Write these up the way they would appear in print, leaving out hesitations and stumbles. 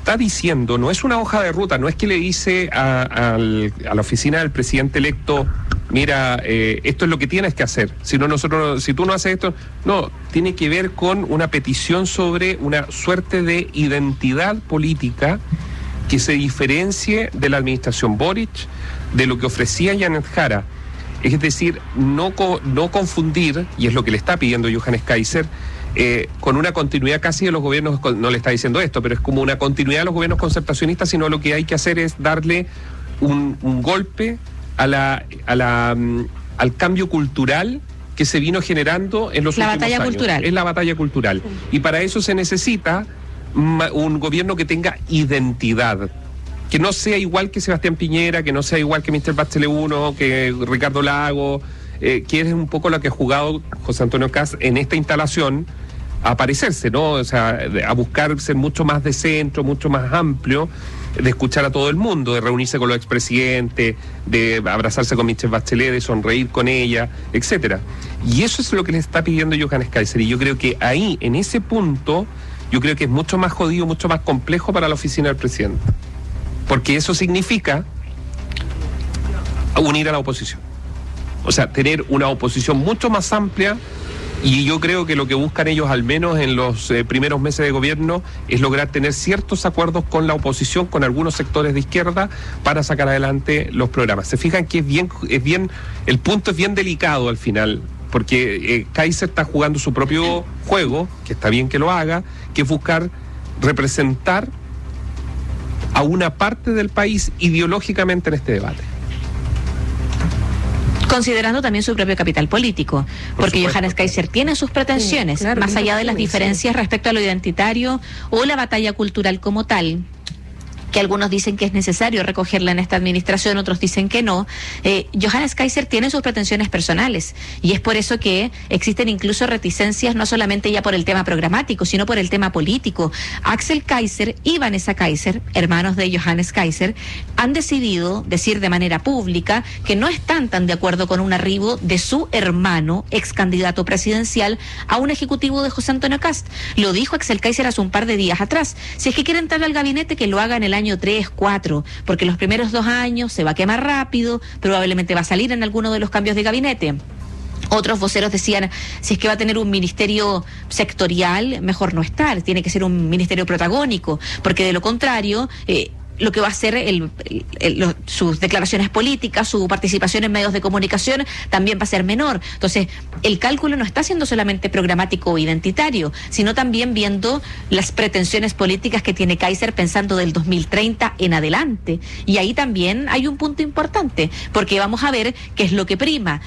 está diciendo no es una hoja de ruta, no es que le dice a la oficina del presidente electo, mira, esto es lo que tienes que hacer, si tú no haces esto, no, tiene que ver con una petición sobre una suerte de identidad política que se diferencie de la administración Boric, de lo que ofrecía Janet Jara. Es decir, no confundir, y es lo que le está pidiendo Johannes Kaiser, con una continuidad casi de los gobiernos, no le está diciendo esto, pero es como una continuidad de los gobiernos concertacionistas, sino lo que hay que hacer es darle un golpe al cambio cultural que se vino generando en los últimos años. La batalla cultural. Es la batalla cultural. Y para eso se necesita un gobierno que tenga identidad, que no sea igual que Sebastián Piñera, que no sea igual que Mr. Bachelet 1, que Ricardo Lagos, que es un poco lo que ha jugado José Antonio Kast en esta instalación, a aparecerse, ¿no? O sea, a buscar ser mucho más de centro, mucho más amplio, de escuchar a todo el mundo, de reunirse con los expresidentes, de abrazarse con Michelle Bachelet, de sonreír con ella, etcétera. Y eso es lo que le está pidiendo Johannes Kaiser, y yo creo que ahí, en ese punto, yo creo que es mucho más jodido, mucho más complejo para la oficina del presidente, porque eso significa unir a la oposición, o sea, tener una oposición mucho más amplia. Y yo creo que lo que buscan ellos, al menos en los primeros meses de gobierno, es lograr tener ciertos acuerdos con la oposición, con algunos sectores de izquierda, para sacar adelante los programas. Se fijan que el punto es bien delicado al final, porque Kaiser está jugando su propio juego, que está bien que lo haga, que es buscar representar a una parte del país ideológicamente en este debate. Considerando también su propio capital político, porque Johannes Kaiser tiene sus pretensiones, sí, claro, más allá de las diferencias respecto a lo identitario o la batalla cultural como tal, que algunos dicen que es necesario recogerla en esta administración, otros dicen que no. Johannes Kaiser tiene sus pretensiones personales, y es por eso que existen incluso reticencias, no solamente ya por el tema programático, sino por el tema político. Axel Kaiser y Vanessa Kaiser, hermanos de Johannes Kaiser, han decidido decir de manera pública que no están tan de acuerdo con un arribo de su hermano, ex candidato presidencial, a un ejecutivo de José Antonio Kast. Lo dijo Axel Kaiser hace un par de días atrás. Si es que quiere entrar al gabinete, que lo haga en el año 3, 4, porque los primeros 2 años se va a quemar rápido, probablemente va a salir en alguno de los cambios de gabinete. Otros voceros decían, si es que va a tener un ministerio sectorial, mejor no estar, tiene que ser un ministerio protagónico, porque de lo contrario, lo que va a ser sus declaraciones políticas, su participación en medios de comunicación también va a ser menor. Entonces, el cálculo no está siendo solamente programático o identitario, sino también viendo las pretensiones políticas que tiene Kaiser pensando del 2030 en adelante. Y ahí también hay un punto importante, porque vamos a ver qué es lo que prima.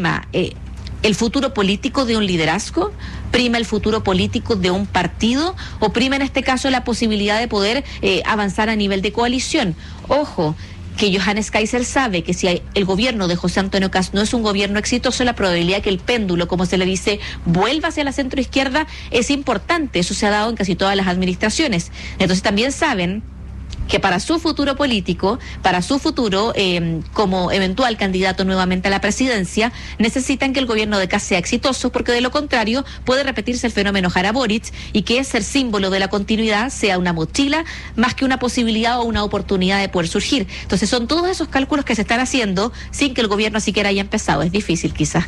¿El futuro político de un liderazgo? ¿Prima el futuro político de un partido? ¿O prima en este caso la posibilidad de poder avanzar a nivel de coalición? Ojo, que Johannes Kaiser sabe que si el gobierno de José Antonio Kast no es un gobierno exitoso, la probabilidad de que el péndulo, como se le dice, vuelva hacia la centroizquierda es importante. Eso se ha dado en casi todas las administraciones. Entonces también saben que para su futuro político, para su futuro como eventual candidato nuevamente a la presidencia, necesitan que el gobierno de Kast sea exitoso, porque de lo contrario puede repetirse el fenómeno Jara Boric, y que ser símbolo de la continuidad sea una mochila más que una posibilidad o una oportunidad de poder surgir. Entonces son todos esos cálculos que se están haciendo sin que el gobierno siquiera haya empezado. Es difícil quizás.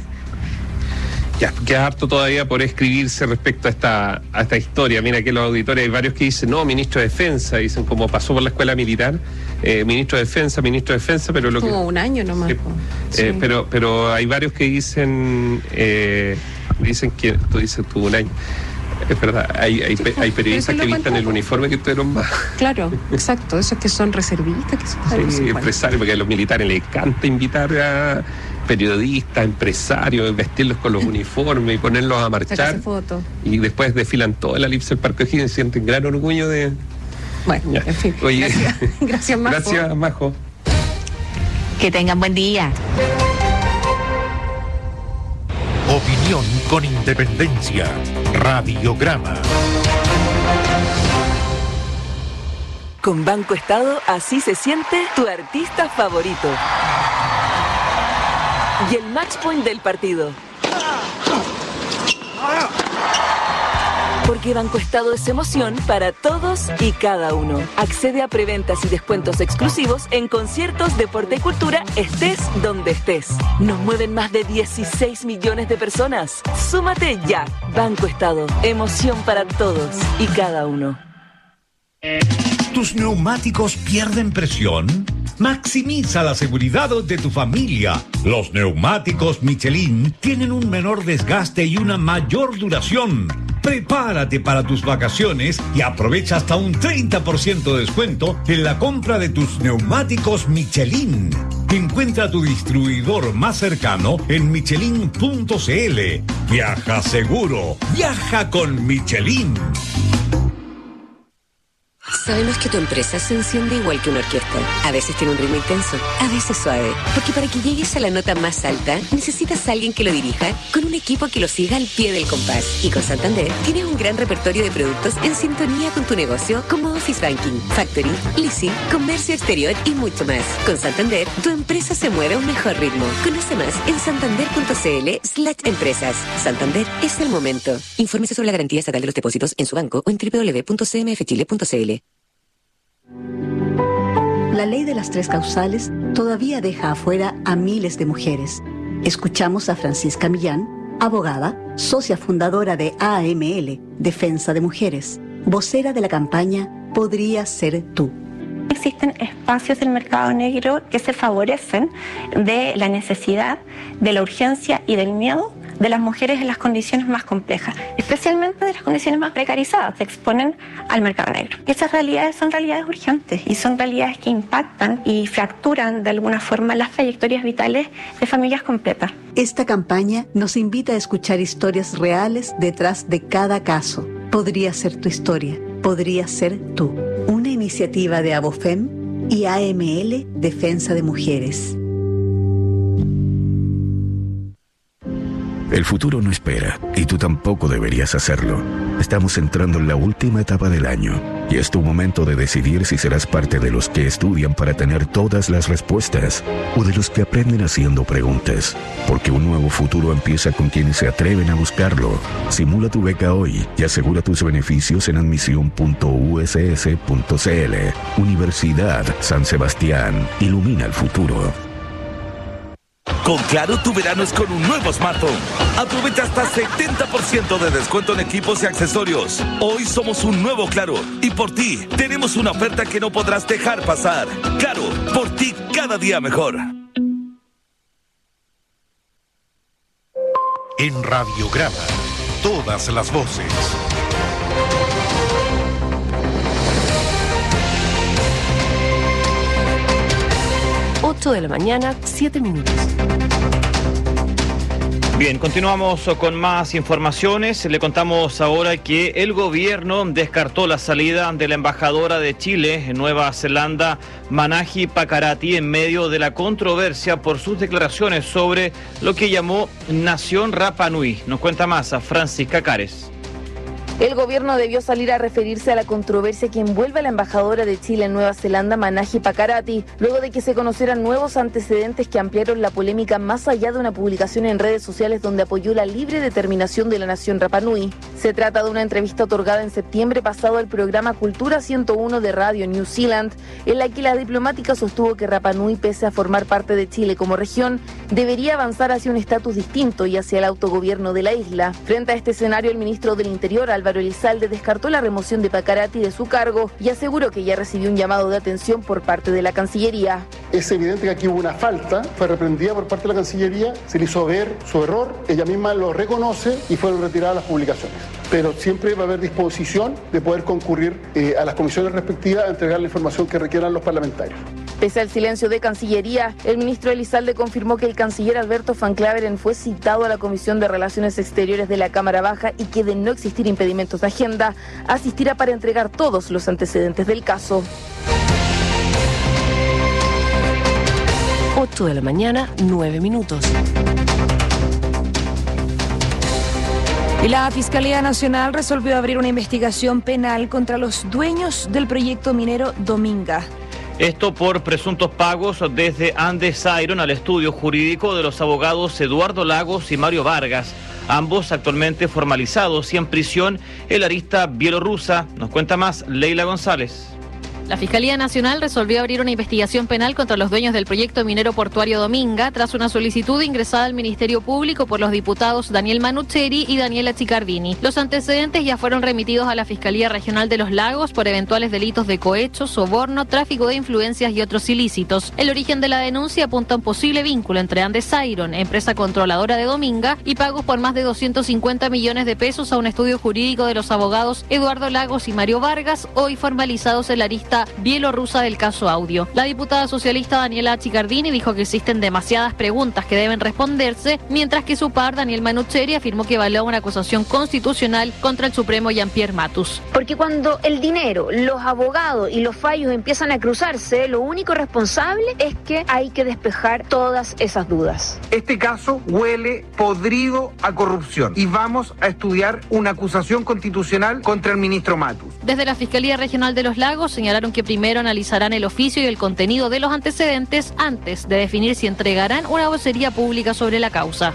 Ya, queda harto todavía por escribirse respecto a esta historia. Mira que los auditores, hay varios que dicen, no, ministro de Defensa, dicen como pasó por la escuela militar, ministro de Defensa, pero lo como un año nomás. Sí. Pero hay varios que dicen que, tú dices tuvo un año. Es verdad, hay periodistas que vistan el uniforme que tuvieron más. Claro, exacto, esos que son reservistas, que son sí, empresarios, porque a los militares les encanta invitar a periodistas, empresarios, vestirlos con los uniformes y ponerlos a marchar. Foto. Y después desfilan toda la elipse del Parque O'Higgins y sienten gran orgullo de... Bueno, ya. En fin. Oye, gracias Majo. Gracias, Majo. Que tengan buen día. Opinión con independencia. Radiograma. Con Banco Estado, así se siente tu artista favorito. Y el match point del partido. Porque Banco Estado es emoción para todos y cada uno. Accede a preventas y descuentos exclusivos en conciertos, deporte y cultura, estés donde estés. Nos mueven más de 16 millones de personas. Súmate ya. Banco Estado, emoción para todos y cada uno. ¿Tus neumáticos pierden presión? Maximiza la seguridad de tu familia. Los neumáticos Michelin tienen un menor desgaste y una mayor duración. Prepárate para tus vacaciones y aprovecha hasta un 30% de descuento en la compra de tus neumáticos Michelin. Encuentra tu distribuidor más cercano en michelin.cl. Viaja seguro. Viaja con Michelin. Sabemos que tu empresa se enciende igual que una orquesta. A veces tiene un ritmo intenso, a veces suave. Porque para que llegues a la nota más alta, necesitas a alguien que lo dirija con un equipo que lo siga al pie del compás. Y con Santander tienes un gran repertorio de productos en sintonía con tu negocio, como Office Banking, Factoring, Leasing, Comercio Exterior y mucho más. Con Santander, tu empresa se mueve a un mejor ritmo. Conoce más en santander.cl/empresas. Santander es el momento. Infórmese sobre la garantía estatal de los depósitos en su banco o en www.cmfchile.cl. La ley de las 3 causales todavía deja afuera a miles de mujeres. Escuchamos a Francisca Millán, abogada, socia fundadora de AML, Defensa de Mujeres, vocera de la campaña Podría Ser Tú. Existen espacios del mercado negro que se favorecen de la necesidad, de la urgencia y del miedo de las mujeres en las condiciones más complejas, especialmente de las condiciones más precarizadas, se exponen al mercado negro. Esas realidades son realidades urgentes y son realidades que impactan y fracturan de alguna forma las trayectorias vitales de familias completas. Esta campaña nos invita a escuchar historias reales detrás de cada caso. Podría ser tu historia, podría ser tú. Una iniciativa de Abofem y AML Defensa de Mujeres. El futuro no espera, y tú tampoco deberías hacerlo. Estamos entrando en la última etapa del año, y es tu momento de decidir si serás parte de los que estudian para tener todas las respuestas, o de los que aprenden haciendo preguntas. Porque un nuevo futuro empieza con quienes se atreven a buscarlo. Simula tu beca hoy y asegura tus beneficios en admisión.uss.cl. Universidad San Sebastián. Ilumina el futuro. Con Claro, tu verano es con un nuevo smartphone. Aprovecha hasta 70% de descuento en equipos y accesorios. Hoy somos un nuevo Claro y por ti tenemos una oferta que no podrás dejar pasar. Claro, por ti cada día mejor. En Radiograma, todas las voces. De la mañana, 7 minutos. Bien, continuamos con más informaciones. Le contamos ahora que el gobierno descartó la salida de la embajadora de Chile en Nueva Zelanda, Manahi Pakarati, en medio de la controversia por sus declaraciones sobre lo que llamó Nación Rapa Nui. Nos cuenta más a Francisca Cares. El gobierno debió salir a referirse a la controversia que envuelve a la embajadora de Chile en Nueva Zelanda, Manahi Pakarati, luego de que se conocieran nuevos antecedentes que ampliaron la polémica más allá de una publicación en redes sociales donde apoyó la libre determinación de la nación Rapa Nui. Se trata de una entrevista otorgada en septiembre pasado al programa Cultura 101 de Radio New Zealand, en la que la diplomática sostuvo que Rapa Nui, pese a formar parte de Chile como región, debería avanzar hacia un estatus distinto y hacia el autogobierno de la isla. Frente a este escenario, el ministro del Interior, Álvaro Elizalde, descartó la remoción de Pakarati de su cargo y aseguró que ya recibió un llamado de atención por parte de la Cancillería. Es evidente que aquí hubo una falta, fue reprendida por parte de la Cancillería, se le hizo ver su error, ella misma lo reconoce y fueron retiradas las publicaciones. Pero siempre va a haber disposición de poder concurrir a las comisiones respectivas a entregar la información que requieran los parlamentarios. Pese al silencio de Cancillería, el ministro Elizalde confirmó que el canciller Alberto Van Claveren fue citado a la Comisión de Relaciones Exteriores de la Cámara Baja y que, de no existir impedimentos de agenda, asistirá para entregar todos los antecedentes del caso. 8 de la mañana, 9 minutos. Y la Fiscalía Nacional resolvió abrir una investigación penal contra los dueños del proyecto minero Dominga. Esto por presuntos pagos desde Andes Iron al estudio jurídico de los abogados Eduardo Lagos y Mario Vargas ambos actualmente formalizados y en prisión el arista bielorrusa. Nos cuenta más Leila González. La Fiscalía Nacional resolvió abrir una investigación penal contra los dueños del proyecto minero portuario Dominga tras una solicitud ingresada al Ministerio Público por los diputados Daniel Manucheri y Daniela Chicardini. Los antecedentes ya fueron remitidos a la Fiscalía Regional de los Lagos por eventuales delitos de cohecho, soborno, tráfico de influencias y otros ilícitos. El origen de la denuncia apunta a un posible vínculo entre Andes Iron, empresa controladora de Dominga, y pagos por más de 250 millones de pesos a un estudio jurídico de los abogados Eduardo Lagos y Mario Vargas, hoy formalizados en la arista bielorrusa del caso Audio. La diputada socialista Daniela Chicardini dijo que existen demasiadas preguntas que deben responderse, mientras que su par, Daniel Manucheri, afirmó que evalúa una acusación constitucional contra el Supremo Jean-Pierre Matus. Porque cuando el dinero, los abogados y los fallos empiezan a cruzarse, lo único responsable es que hay que despejar todas esas dudas. Este caso huele podrido a corrupción y vamos a estudiar una acusación constitucional contra el ministro Matus. Desde la Fiscalía Regional de los Lagos señalaron que primero analizarán el oficio y el contenido de los antecedentes antes de definir si entregarán una vocería pública sobre la causa.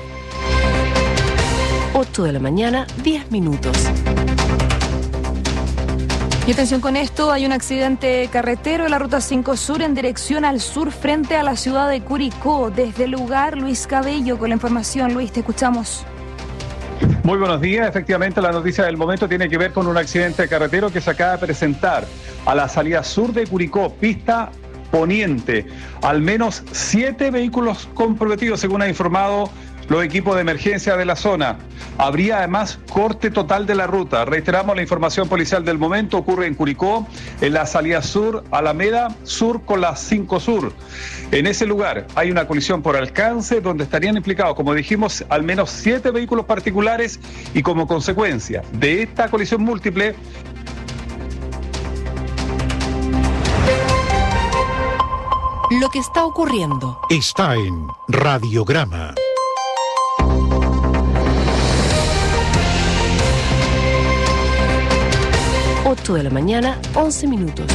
8 de la mañana, 10 minutos. Y atención con esto, hay un accidente carretero en la Ruta 5 Sur en dirección al sur frente a la ciudad de Curicó. Desde el lugar, Luis Cabello con la información. Luis, te escuchamos. Muy buenos días. Efectivamente, la noticia del momento tiene que ver con un accidente carretero que se acaba de presentar a la salida sur de Curicó, pista poniente. Al menos 7 vehículos comprometidos, según ha informado los equipos de emergencia de la zona. Habría además corte total de la ruta. Reiteramos la información policial del momento. Ocurre en Curicó, en la salida sur, Alameda Sur con la 5 Sur. En ese lugar hay una colisión por alcance donde estarían implicados, como dijimos, al menos 7 vehículos particulares y como consecuencia de esta colisión múltiple, lo que está ocurriendo está en Radiograma. De la mañana, 11 minutos.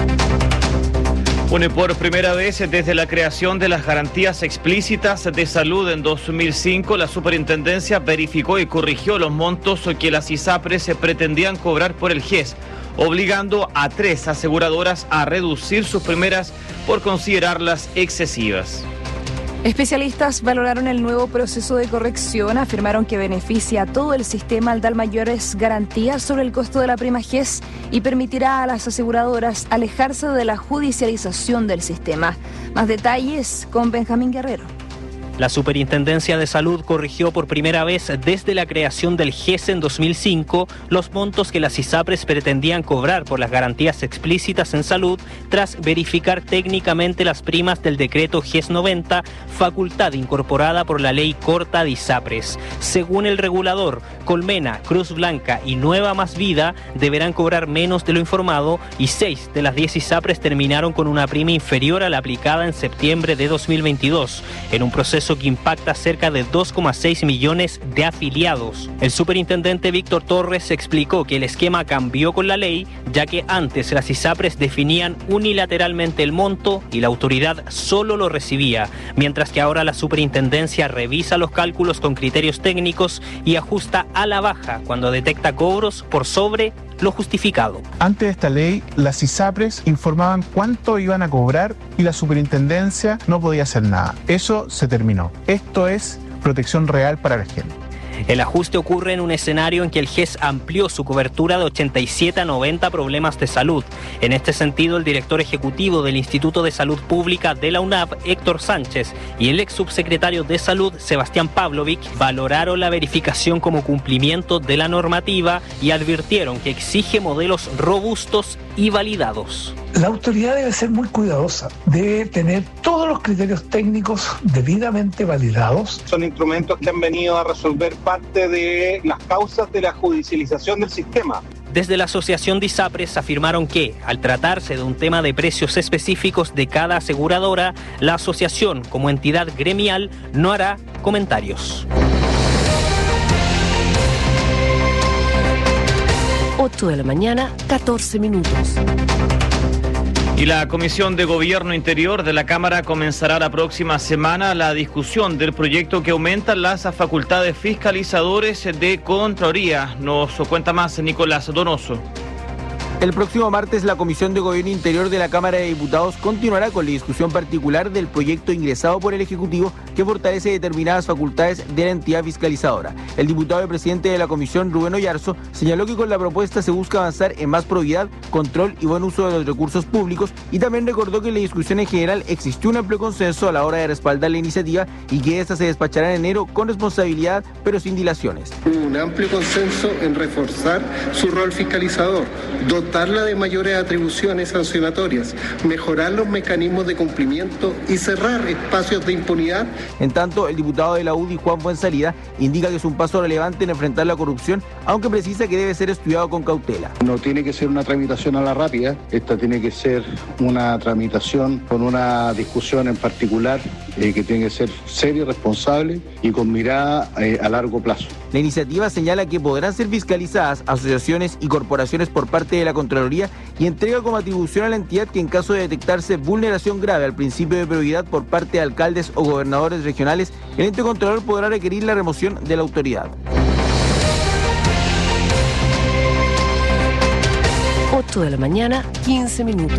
Bueno, por primera vez desde la creación de las garantías explícitas de salud en 2005, la superintendencia verificó y corrigió los montos que las ISAPRES pretendían cobrar por el GES, obligando a 3 aseguradoras a reducir sus primeras por considerarlas excesivas. Especialistas valoraron el nuevo proceso de corrección, afirmaron que beneficia a todo el sistema al dar mayores garantías sobre el costo de la prima GES y permitirá a las aseguradoras alejarse de la judicialización del sistema. Más detalles con Benjamín Guerrero. La Superintendencia de Salud corrigió por primera vez desde la creación del GES en 2005 los montos que las ISAPRES pretendían cobrar por las garantías explícitas en salud tras verificar técnicamente las primas del decreto GES 90, facultad incorporada por la ley corta de ISAPRES. Según el regulador, Colmena, Cruz Blanca y Nueva Más Vida deberán cobrar menos de lo informado y 6 de las 10 ISAPRES terminaron con una prima inferior a la aplicada en septiembre de 2022, en un proceso que impacta cerca de 2,6 millones de afiliados. El superintendente Víctor Torres explicó que el esquema cambió con la ley, ya que antes las ISAPRES definían unilateralmente el monto y la autoridad solo lo recibía, mientras que ahora la superintendencia revisa los cálculos con criterios técnicos y ajusta a la baja cuando detecta cobros por sobre lo justificado. Antes de esta ley, las ISAPRES informaban cuánto iban a cobrar y la superintendencia no podía hacer nada. Eso se terminó. Esto es protección real para la gente. El ajuste ocurre en un escenario en que el GES amplió su cobertura de 87 a 90 problemas de salud. En este sentido, el director ejecutivo del Instituto de Salud Pública de la UNAP, Héctor Sánchez, y el ex subsecretario de Salud, Sebastián Pavlovic, valoraron la verificación como cumplimiento de la normativa y advirtieron que exige modelos robustos y validados. La autoridad debe ser muy cuidadosa, debe tener todos los criterios técnicos debidamente validados. Son instrumentos que han venido a resolver parte de las causas de la judicialización del sistema. Desde la Asociación de ISAPRES afirmaron que, al tratarse de un tema de precios específicos de cada aseguradora, la asociación, como entidad gremial, no hará comentarios. 8 de la mañana, 14 minutos. Y la Comisión de Gobierno Interior de la Cámara comenzará la próxima semana la discusión del proyecto que aumenta las facultades fiscalizadores de Contraloría. Nos cuenta más Nicolás Donoso. El próximo martes, la Comisión de Gobierno Interior de la Cámara de Diputados continuará con la discusión particular del proyecto ingresado por el Ejecutivo que fortalece determinadas facultades de la entidad fiscalizadora. El diputado y presidente de la Comisión, Rubén Oyarzo, señaló que con la propuesta se busca avanzar en más probidad, control y buen uso de los recursos públicos, y también recordó que en la discusión en general existió un amplio consenso a la hora de respaldar la iniciativa y que esta se despachará en enero con responsabilidad, pero sin dilaciones. Un amplio consenso en reforzar su rol fiscalizador, dotarla de mayores atribuciones sancionatorias, mejorar los mecanismos de cumplimiento y cerrar espacios de impunidad. En tanto, el diputado de la UDI, Juan Buensalida, indica que es un paso relevante en enfrentar la corrupción, aunque precisa que debe ser estudiado con cautela. No tiene que ser una tramitación a la rápida, esta tiene que ser una tramitación con una discusión en particular que tiene que ser seria y responsable y con mirada a largo plazo. La iniciativa señala que podrán ser fiscalizadas asociaciones y corporaciones por parte de la Contraloría y entrega como atribución a la entidad que en caso de detectarse vulneración grave al principio de probidad por parte de alcaldes o gobernadores regionales, el ente controlador podrá requerir la remoción de la autoridad. 8 de la mañana, 15 minutos.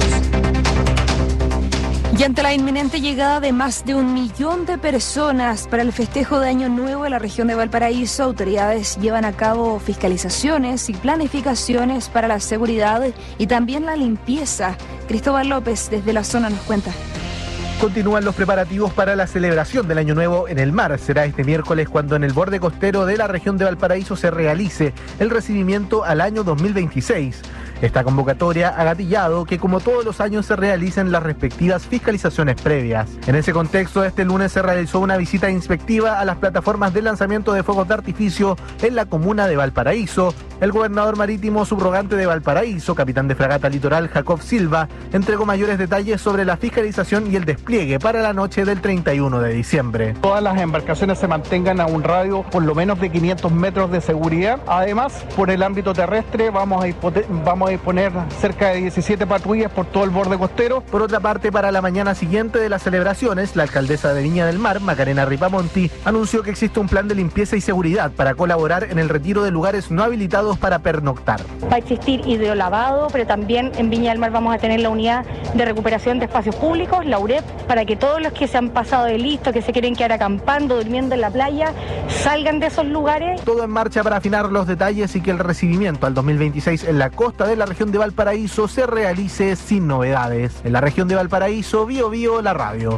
Y ante la inminente llegada de más de 1 millón de personas para el festejo de Año Nuevo en la región de Valparaíso, autoridades llevan a cabo fiscalizaciones y planificaciones para la seguridad y también la limpieza. Cristóbal López desde la zona nos cuenta. Continúan los preparativos para la celebración del Año Nuevo en el mar. Será este miércoles cuando en el borde costero de la región de Valparaíso se realice el recibimiento al año 2026. Esta convocatoria ha gatillado que, como todos los años, se realicen las respectivas fiscalizaciones previas. En ese contexto, este lunes se realizó una visita inspectiva a las plataformas de lanzamiento de fuegos de artificio en la comuna de Valparaíso. El gobernador marítimo subrogante de Valparaíso, capitán de fragata litoral Jacob Silva, entregó mayores detalles sobre la fiscalización y el despliegue para la noche del 31 de diciembre. Todas las embarcaciones se mantengan a un radio por lo menos de 500 metros de seguridad. Además, por el ámbito terrestre vamos a disponer cerca de 17 patrullas por todo el borde costero. Por otra parte, para la mañana siguiente de las celebraciones, la alcaldesa de Viña del Mar, Macarena Ripamonti, anunció que existe un plan de limpieza y seguridad para colaborar en el retiro de lugares no habilitados para pernoctar. Va a existir hidrolavado, pero también en Viña del Mar vamos a tener la unidad de recuperación de espacios públicos, la UREP, para que todos los que se han pasado de listo, que se quieren quedar acampando, durmiendo en la playa, salgan de esos lugares. Todo en marcha para afinar los detalles y que el recibimiento al 2026 en la costa de la región de Valparaíso se realice sin novedades. En la región de Valparaíso, Bio la radio.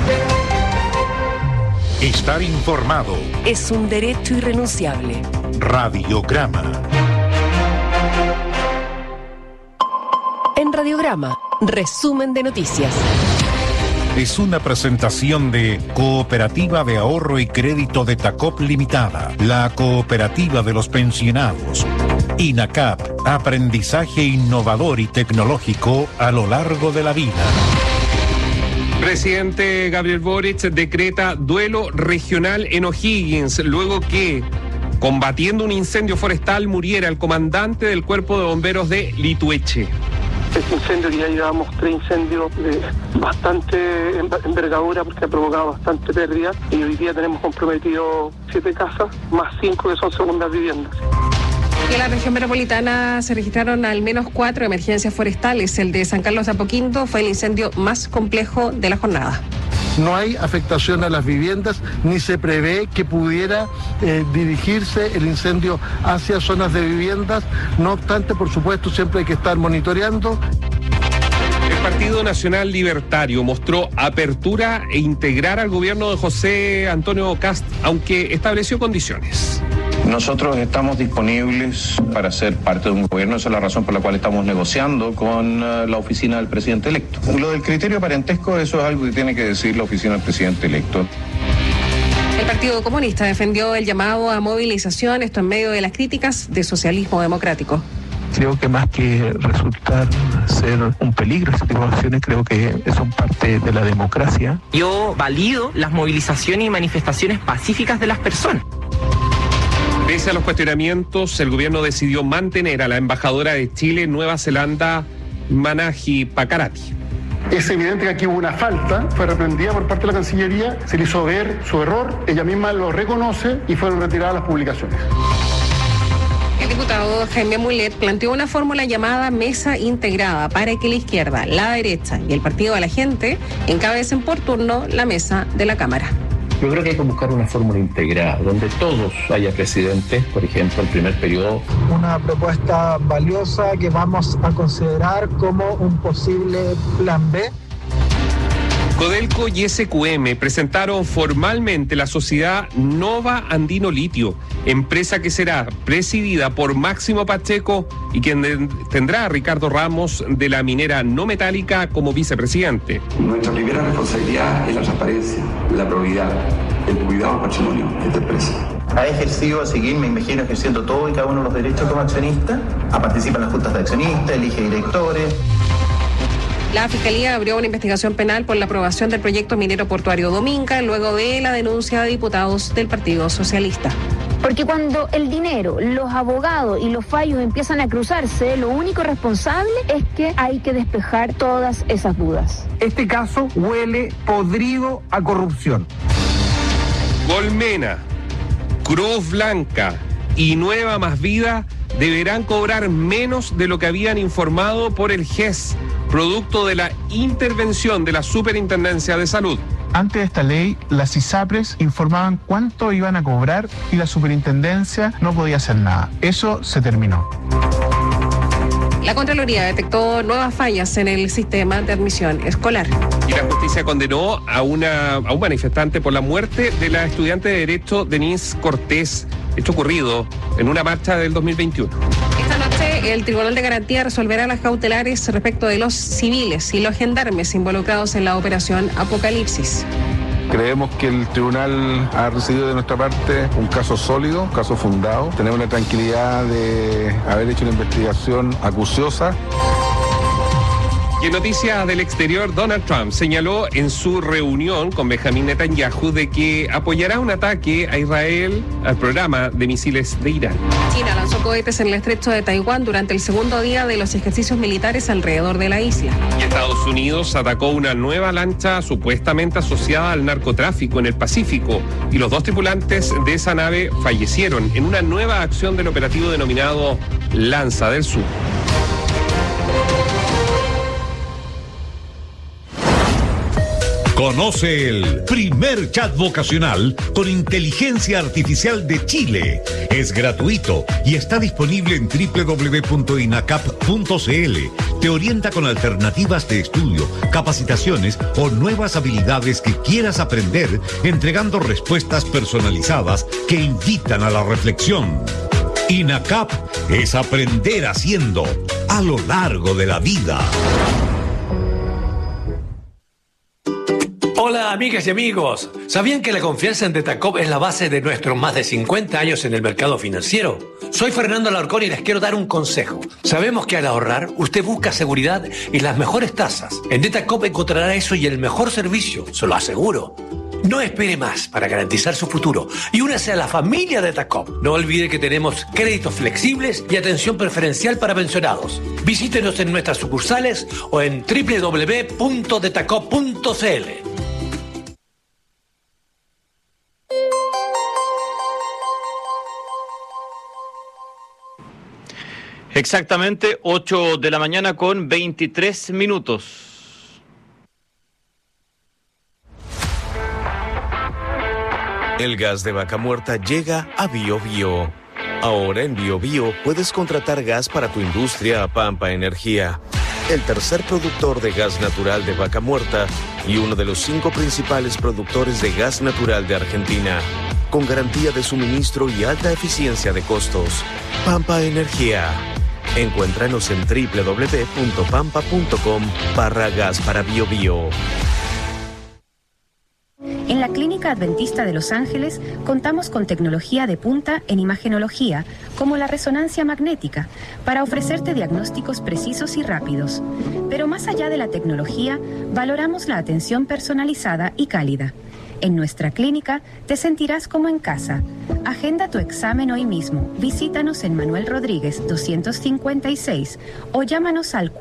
Estar informado es un derecho irrenunciable. Radiograma. En Radiograma, resumen de noticias. Es una presentación de Cooperativa de Ahorro y Crédito de Tacop Limitada, la cooperativa de los pensionados. INACAP, aprendizaje innovador y tecnológico a lo largo de la vida. Presidente Gabriel Boric decreta duelo regional en O'Higgins, luego que, combatiendo un incendio forestal, muriera el comandante del Cuerpo de Bomberos de Litueche. Este incendio, que ya llevamos 3 incendios de bastante envergadura porque ha provocado bastante pérdida, y hoy día tenemos comprometido 7 casas, más 5 que son segundas viviendas. En la región metropolitana se registraron al menos 4 emergencias forestales. El de San Carlos de Apoquindo fue el incendio más complejo de la jornada. No hay afectación a las viviendas, ni se prevé que pudiera dirigirse el incendio hacia zonas de viviendas. No obstante, por supuesto, siempre hay que estar monitoreando. El Partido Nacional Libertario mostró apertura e integrar al gobierno de José Antonio Kast, aunque estableció condiciones. Nosotros estamos disponibles para ser parte de un gobierno, esa es la razón por la cual estamos negociando con la oficina del presidente electo. Lo del criterio parentesco, eso es algo que tiene que decir la oficina del presidente electo. El Partido Comunista defendió el llamado a movilización, esto en medio de las críticas de socialismo democrático. Creo que más que resultar ser un peligro ese tipo de acciones, creo que son parte de la democracia. Yo valido las movilizaciones y manifestaciones pacíficas de las personas. Pese a los cuestionamientos, el gobierno decidió mantener a la embajadora de Chile en Nueva Zelanda, Manahi Pakarati. Es evidente que aquí hubo una falta, fue reprendida por parte de la Cancillería, se le hizo ver su error, ella misma lo reconoce y fueron retiradas las publicaciones. El diputado Jaime Mulet planteó una fórmula llamada mesa integrada para que la izquierda, la derecha y el Partido de la Gente encabecen por turno la mesa de la Cámara. Yo creo que hay que buscar una fórmula integrada, donde todos haya presidentes, por ejemplo, el primer periodo. Una propuesta valiosa que vamos a considerar como un posible plan B. Codelco y SQM presentaron formalmente la sociedad Nova Andino Litio, empresa que será presidida por Máximo Pacheco y quien tendrá a Ricardo Ramos de la minera no metálica como vicepresidente. Nuestra primera responsabilidad es la transparencia, la probidad, el cuidado del patrimonio de esta empresa. Ha ejercido a seguir, me imagino, ejerciendo todo y cada uno de los derechos como accionista, a participar en las juntas de accionistas, elige directores. La Fiscalía abrió una investigación penal por la aprobación del proyecto minero portuario Dominga, luego de la denuncia de diputados del Partido Socialista. Porque cuando el dinero, los abogados y los fallos empiezan a cruzarse, lo único responsable es que hay que despejar todas esas dudas. Este caso huele podrido a corrupción. Colmena, Cruz Blanca y Nueva Más Vida deberán cobrar menos de lo que habían informado por el GES, producto de la intervención de la Superintendencia de Salud. Antes de esta ley, las ISAPRES informaban cuánto iban a cobrar y la Superintendencia no podía hacer nada. Eso se terminó. La Contraloría detectó nuevas fallas en el sistema de admisión escolar. Y la justicia condenó a un manifestante por la muerte de la estudiante de Derecho Denise Cortés, hecho ocurrido en una marcha del 2021. Esta noche el Tribunal de Garantía resolverá las cautelares respecto de los civiles y los gendarmes involucrados en la operación Apocalipsis. Creemos que el tribunal ha recibido de nuestra parte un caso sólido, un caso fundado. Tenemos la tranquilidad de haber hecho una investigación acuciosa. Y en noticias del exterior, Donald Trump señaló en su reunión con Benjamin Netanyahu de que apoyará un ataque a Israel al programa de misiles de Irán. China lanzó cohetes en el estrecho de Taiwán durante el segundo día de los ejercicios militares alrededor de la isla. Y Estados Unidos atacó una nueva lancha supuestamente asociada al narcotráfico en el Pacífico y los 2 tripulantes de esa nave fallecieron en una nueva acción del operativo denominado Lanza del Sur. Conoce el primer chat vocacional con inteligencia artificial de Chile. Es gratuito y está disponible en www.inacap.cl. Te orienta con alternativas de estudio, capacitaciones o nuevas habilidades que quieras aprender, entregando respuestas personalizadas que invitan a la reflexión. INACAP es aprender haciendo a lo largo de la vida. Hola amigas y amigos, ¿sabían que la confianza en Detacop es la base de nuestros más de 50 años en el mercado financiero? Soy Fernando Alarcón y les quiero dar un consejo. Sabemos que al ahorrar usted busca seguridad y las mejores tasas. En Detacop encontrará eso y el mejor servicio, se lo aseguro. No espere más para garantizar su futuro y únase a la familia de Detacop. No olvide que tenemos créditos flexibles y atención preferencial para pensionados. Visítenos en nuestras sucursales o en www.detacop.cl. Exactamente 8 de la mañana con 23 minutos. El gas de vaca muerta llega a BioBio. Ahora en BioBio puedes contratar gas para tu industria a Pampa Energía, el tercer productor de gas natural de vaca muerta y uno de los 5 principales productores de gas natural de Argentina, con garantía de suministro y alta eficiencia de costos. Pampa Energía. Encuéntranos en www.pampa.com/gas para BioBio. En la Clínica Adventista de Los Ángeles contamos con tecnología de punta en imagenología, como la resonancia magnética, para ofrecerte diagnósticos precisos y rápidos. Pero más allá de la tecnología, valoramos la atención personalizada y cálida. En nuestra clínica te sentirás como en casa. Agenda tu examen hoy mismo. Visítanos en Manuel Rodríguez 256 o llámanos al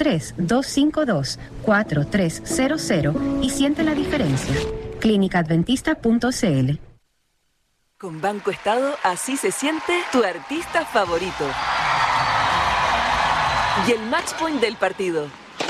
43-252-4300 y siente la diferencia. Clínicaadventista.cl. Con Banco Estado, así se siente tu artista favorito. Y el match point del partido.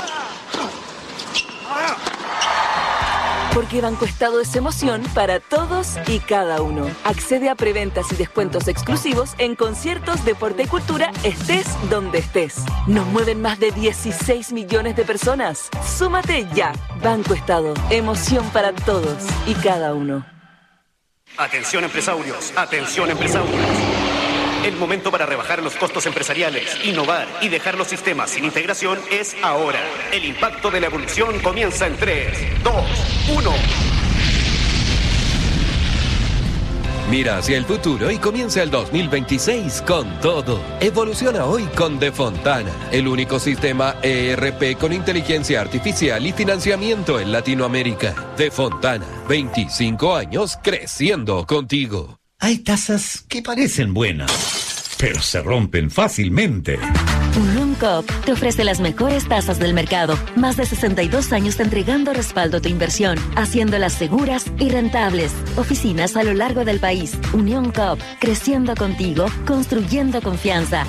Porque Banco Estado es emoción para todos y cada uno. Accede a preventas y descuentos exclusivos en conciertos, deporte y cultura, estés donde estés. Nos mueven más de 16 millones de personas. Súmate ya. Banco Estado, emoción para todos y cada uno. Atención empresarios, atención empresarios. El momento para rebajar los costos empresariales, innovar y dejar los sistemas sin integración es ahora. El impacto de la evolución comienza en 3, 2, 1. Mira hacia el futuro y comienza el 2026 con todo. Evoluciona hoy con Defontana, el único sistema ERP con inteligencia artificial y financiamiento en Latinoamérica. Defontana, 25 años creciendo contigo. Hay tazas que parecen buenas, pero se rompen fácilmente. Unión Coop te ofrece las mejores tazas del mercado. Más de 62 años entregando respaldo a tu inversión, haciéndolas seguras y rentables. Oficinas a lo largo del país. Unión Coop, creciendo contigo, construyendo confianza.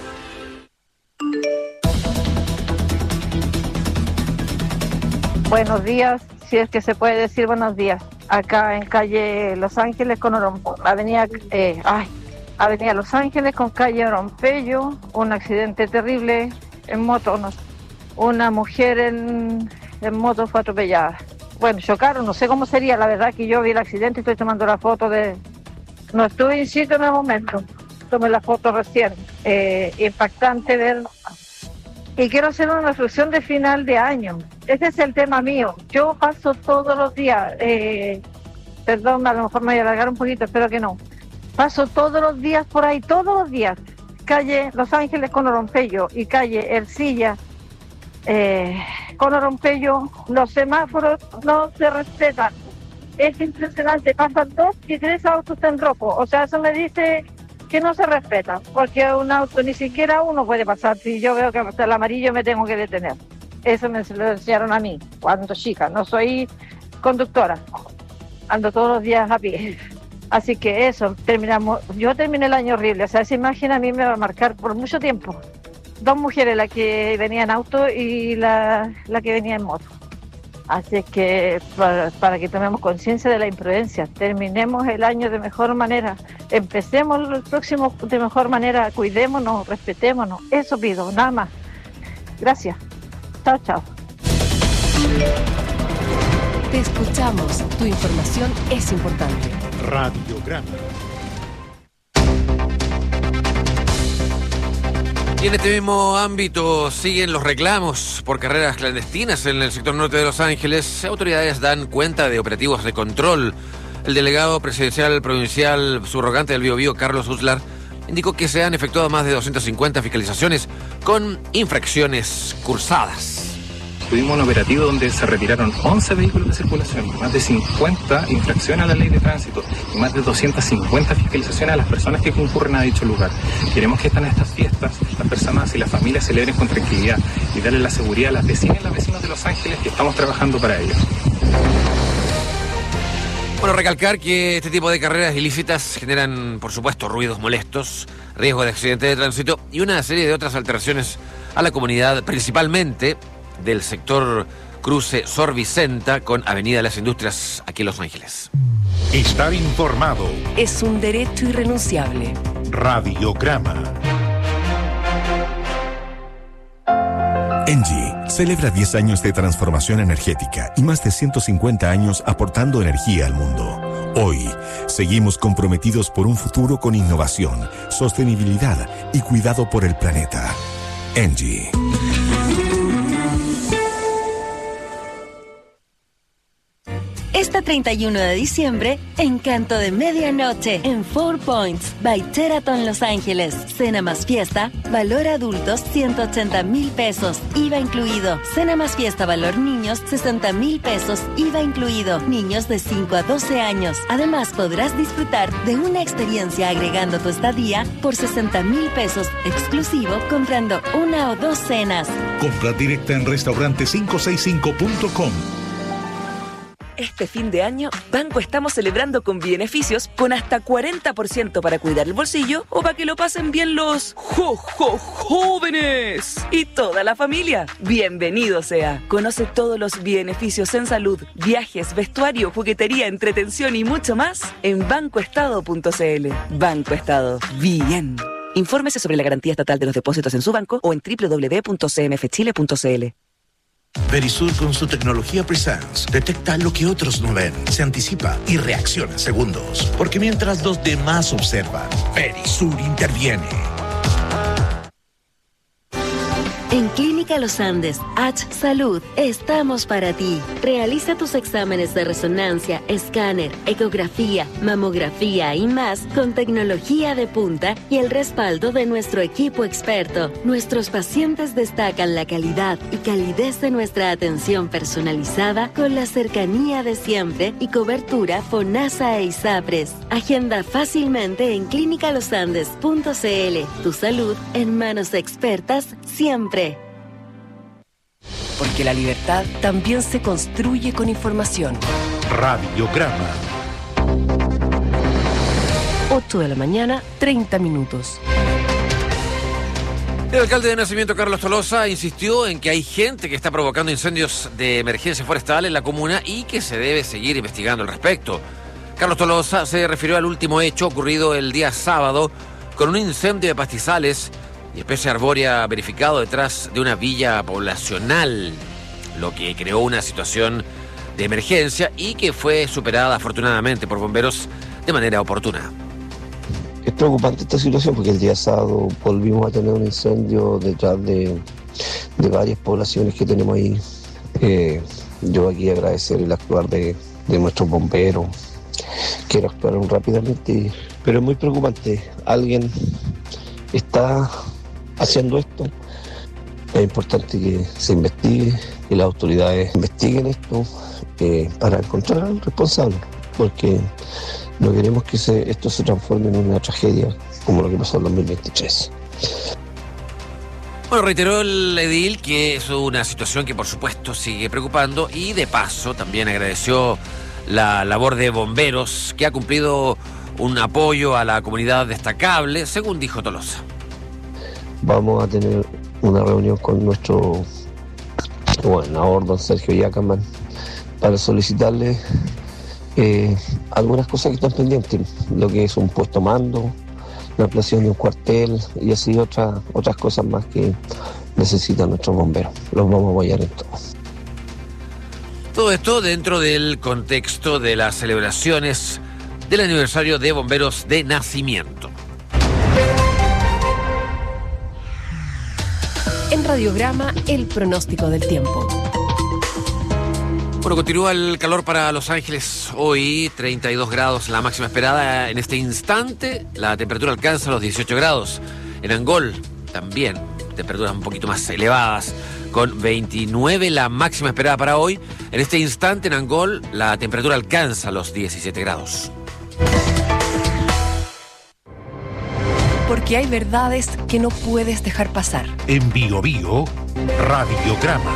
Buenos días, si es que se puede decir buenos días. Acá en calle Los Ángeles con Avenida Los Ángeles con calle Orompello, un accidente terrible en moto. Una mujer en moto fue atropellada. Bueno, chocaron, no sé cómo sería, la verdad que yo vi el accidente y estoy tomando la foto no estuve in situ en el momento, tomé la foto recién. Impactante ver. Y quiero hacer una reflexión de final de año. Ese es el tema mío. Yo paso todos los días, perdón, a lo mejor me voy a alargar un poquito, espero que no. Paso todos los días por ahí, todos los días. Calle Los Ángeles con Orompello y calle Ercilla con Orompello, los semáforos no se respetan. Es impresionante, pasan 2 y 3 autos en rojo. O sea, eso me dice que no se respeta, porque un auto ni siquiera uno puede pasar. Si yo veo que hasta el amarillo me tengo que detener. Eso me lo enseñaron a mí cuando chica. No soy conductora, ando todos los días a pie. Así que eso, terminamos. Yo terminé el año horrible. O sea, esa imagen a mí me va a marcar por mucho tiempo. 2 mujeres, la que venía en auto y la que venía en moto. Así que para que tomemos conciencia de la imprudencia, terminemos el año de mejor manera, empecemos el próximo de mejor manera, cuidémonos, respetémonos, eso pido, nada más. Gracias. Chao, chao. Te escuchamos, tu información es importante. Radiograma. Y en este mismo ámbito siguen los reclamos por carreras clandestinas en el sector norte de Los Ángeles. Autoridades dan cuenta de operativos de control. El delegado presidencial provincial subrogante del Biobío, Carlos Uslar, indicó que se han efectuado más de 250 fiscalizaciones con infracciones cursadas. Tuvimos un operativo donde se retiraron 11 vehículos de circulación, más de 50 infracciones a la ley de tránsito y más de 250 fiscalizaciones a las personas que concurren a dicho lugar. Queremos que en estas fiestas las personas y las familias celebren con tranquilidad y darle la seguridad a las vecinas y los vecinos de Los Ángeles que estamos trabajando para ello. Bueno, recalcar que este tipo de carreras ilícitas generan, por supuesto, ruidos molestos, riesgo de accidente de tránsito y una serie de otras alteraciones a la comunidad, principalmente del sector cruce Sor Vicenta con Avenida Las Industrias aquí en Los Ángeles. Estar informado es un derecho irrenunciable. Radiograma. Engie celebra 10 años de transformación energética y más de 150 años aportando energía al mundo. Hoy, seguimos comprometidos por un futuro con innovación, sostenibilidad y cuidado por el planeta. Engie. Este 31 de diciembre, Encanto de Medianoche en 4 Points by Sheraton Los Ángeles. Cena más fiesta, valor adultos 180,000 pesos, IVA incluido. Cena más fiesta, valor niños 60,000 pesos, IVA incluido. Niños de 5 a 12 años. Además, podrás disfrutar de una experiencia agregando tu estadía por 60,000 pesos exclusivo comprando una o dos cenas. Compra directa en restaurante565.com. Este fin de año, Banco estamos celebrando con beneficios con hasta 40% para cuidar el bolsillo o para que lo pasen bien los jóvenes y toda la familia. Bienvenido sea. Conoce todos los beneficios en salud, viajes, vestuario, juguetería, entretención y mucho más en bancoestado.cl. Banco Estado. Bien. Infórmese sobre la garantía estatal de los depósitos en su banco o en www.cmfchile.cl. Verisur con su tecnología Presence detecta lo que otros no ven, se anticipa y reacciona en segundos. Porque mientras los demás observan, Verisur interviene. En Clínica Los Andes, H Salud, estamos para ti. Realiza tus exámenes de resonancia, escáner, ecografía, mamografía y más con tecnología de punta y el respaldo de nuestro equipo experto. Nuestros pacientes destacan la calidad y calidez de nuestra atención personalizada con la cercanía de siempre y cobertura FONASA e ISAPRES. Agenda fácilmente en clinicalosandes.cl. Tu salud en manos expertas siempre. Porque la libertad también se construye con información. Radiograma. 8 de la mañana, 30 minutos. El alcalde de Nacimiento, Carlos Tolosa, insistió en que hay gente que está provocando incendios de emergencia forestal en la comuna y que se debe seguir investigando al respecto. Carlos Tolosa se refirió al último hecho ocurrido el día sábado con un incendio de pastizales y especie arbórea verificado detrás de una villa poblacional, lo que creó una situación de emergencia y que fue superada afortunadamente por bomberos de manera oportuna. Es preocupante esta situación porque el día sábado volvimos a tener un incendio detrás de varias poblaciones que tenemos ahí. Yo aquí agradecer el actuar de nuestros bomberos, que actuaron rápidamente, pero es muy preocupante. Alguien está haciendo esto. Es importante que se investigue, que las autoridades investiguen esto para encontrar al responsable, porque no queremos que esto se transforme en una tragedia como lo que pasó en 2023. Bueno, reiteró el edil que es una situación que por supuesto sigue preocupando y de paso también agradeció la labor de bomberos que ha cumplido un apoyo a la comunidad destacable, según dijo Tolosa. Vamos a tener una reunión con nuestro gobernador, don Sergio Yacaman, para solicitarle algunas cosas que están pendientes, lo que es un puesto mando, la ampliación de un cuartel y así otras cosas más que necesitan nuestros bomberos. Los vamos a apoyar en todo. Todo esto dentro del contexto de las celebraciones del aniversario de Bomberos de Nacimiento. En Radiograma, el pronóstico del tiempo. Bueno, continúa el calor para Los Ángeles hoy, 32 grados la máxima esperada. En este instante la temperatura alcanza los 18 grados. En Angol también temperaturas un poquito más elevadas, con 29 la máxima esperada para hoy. En este instante en Angol la temperatura alcanza los 17 grados. Porque hay verdades que no puedes dejar pasar. En Bio Bio, Radiograma.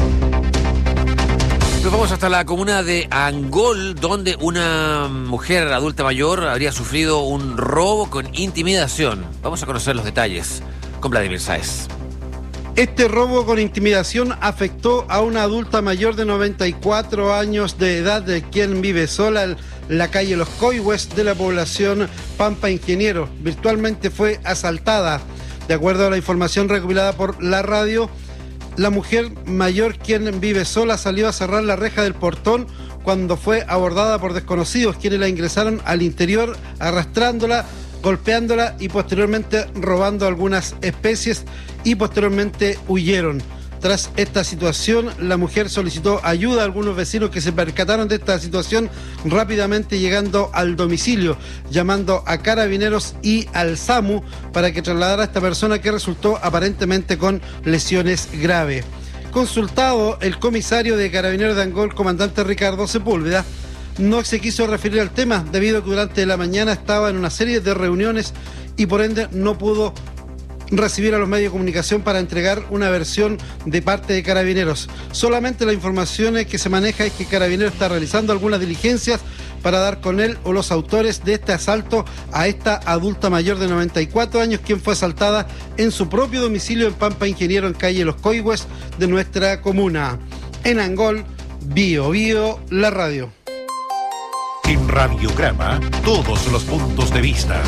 Nos vamos hasta la comuna de Angol, donde una mujer adulta mayor habría sufrido un robo con intimidación. Vamos a conocer los detalles con Vladimir Sáez. Este robo con intimidación afectó a una adulta mayor de 94 años de edad, de quien vive sola en la calle Los Coihues de la población Pampa Ingeniero. Virtualmente fue asaltada. De acuerdo a la información recopilada por la radio, la mujer mayor, quien vive sola, salió a cerrar la reja del portón cuando fue abordada por desconocidos, quienes la ingresaron al interior arrastrándola, golpeándola y posteriormente robando algunas especies y posteriormente huyeron. Tras esta situación, la mujer solicitó ayuda a algunos vecinos que se percataron de esta situación, rápidamente llegando al domicilio, llamando a Carabineros y al SAMU para que trasladara a esta persona que resultó aparentemente con lesiones graves. Consultado, el comisario de Carabineros de Angol, comandante Ricardo Sepúlveda, no se quiso referir al tema debido a que durante la mañana estaba en una serie de reuniones y por ende no pudo recibir a los medios de comunicación para entregar una versión de parte de Carabineros. Solamente la información que se maneja es que Carabineros está realizando algunas diligencias para dar con él o los autores de este asalto a esta adulta mayor de 94 años, quien fue asaltada en su propio domicilio en Pampa Ingeniero, en calle Los Coihues de nuestra comuna. En Angol, Bio Bio, la radio. En Radiograma, todos los puntos de vista.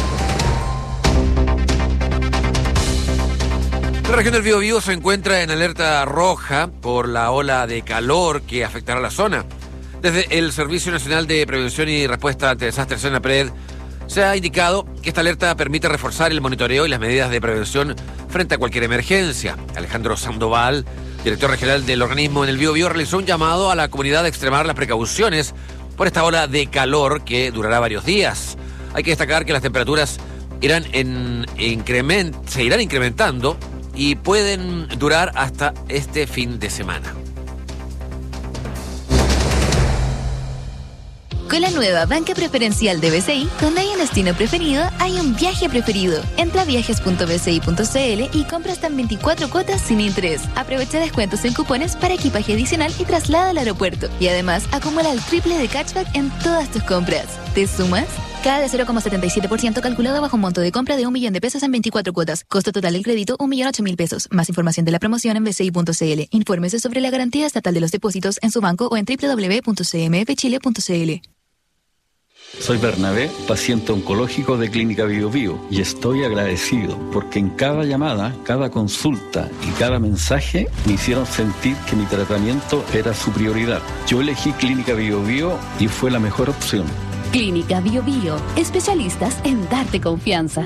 La región del Biobío se encuentra en alerta roja por la ola de calor que afectará a la zona. Desde el Servicio Nacional de Prevención y Respuesta ante Desastres, SENAPRED, se ha indicado que esta alerta permite reforzar el monitoreo y las medidas de prevención frente a cualquier emergencia. Alejandro Sandoval, director regional del organismo en el Biobío, realizó un llamado a la comunidad a extremar las precauciones por esta ola de calor que durará varios días. Hay que destacar que las temperaturas se irán incrementando y pueden durar hasta este fin de semana. Con la nueva banca preferencial de BCI, cuando hay un destino preferido, hay un viaje preferido. Entra a viajes.bci.cl y compra hasta en 24 cuotas sin interés. Aprovecha descuentos en cupones para equipaje adicional y traslado al aeropuerto. Y además, acumula el triple de cashback en todas tus compras. ¿Te sumas? Cada de 0,77% calculado bajo un monto de compra de 1 millón de pesos en 24 cuotas. Costo total del crédito, 1.008.000 pesos. Más información de la promoción en bci.cl. Infórmese sobre la garantía estatal de los depósitos en su banco o en www.cmfchile.cl. Soy Bernabé, paciente oncológico de Clínica Biobío, y estoy agradecido porque en cada llamada, cada consulta y cada mensaje me hicieron sentir que mi tratamiento era su prioridad. Yo elegí Clínica Biobío y fue la mejor opción. Clínica Biobío, especialistas en darte confianza.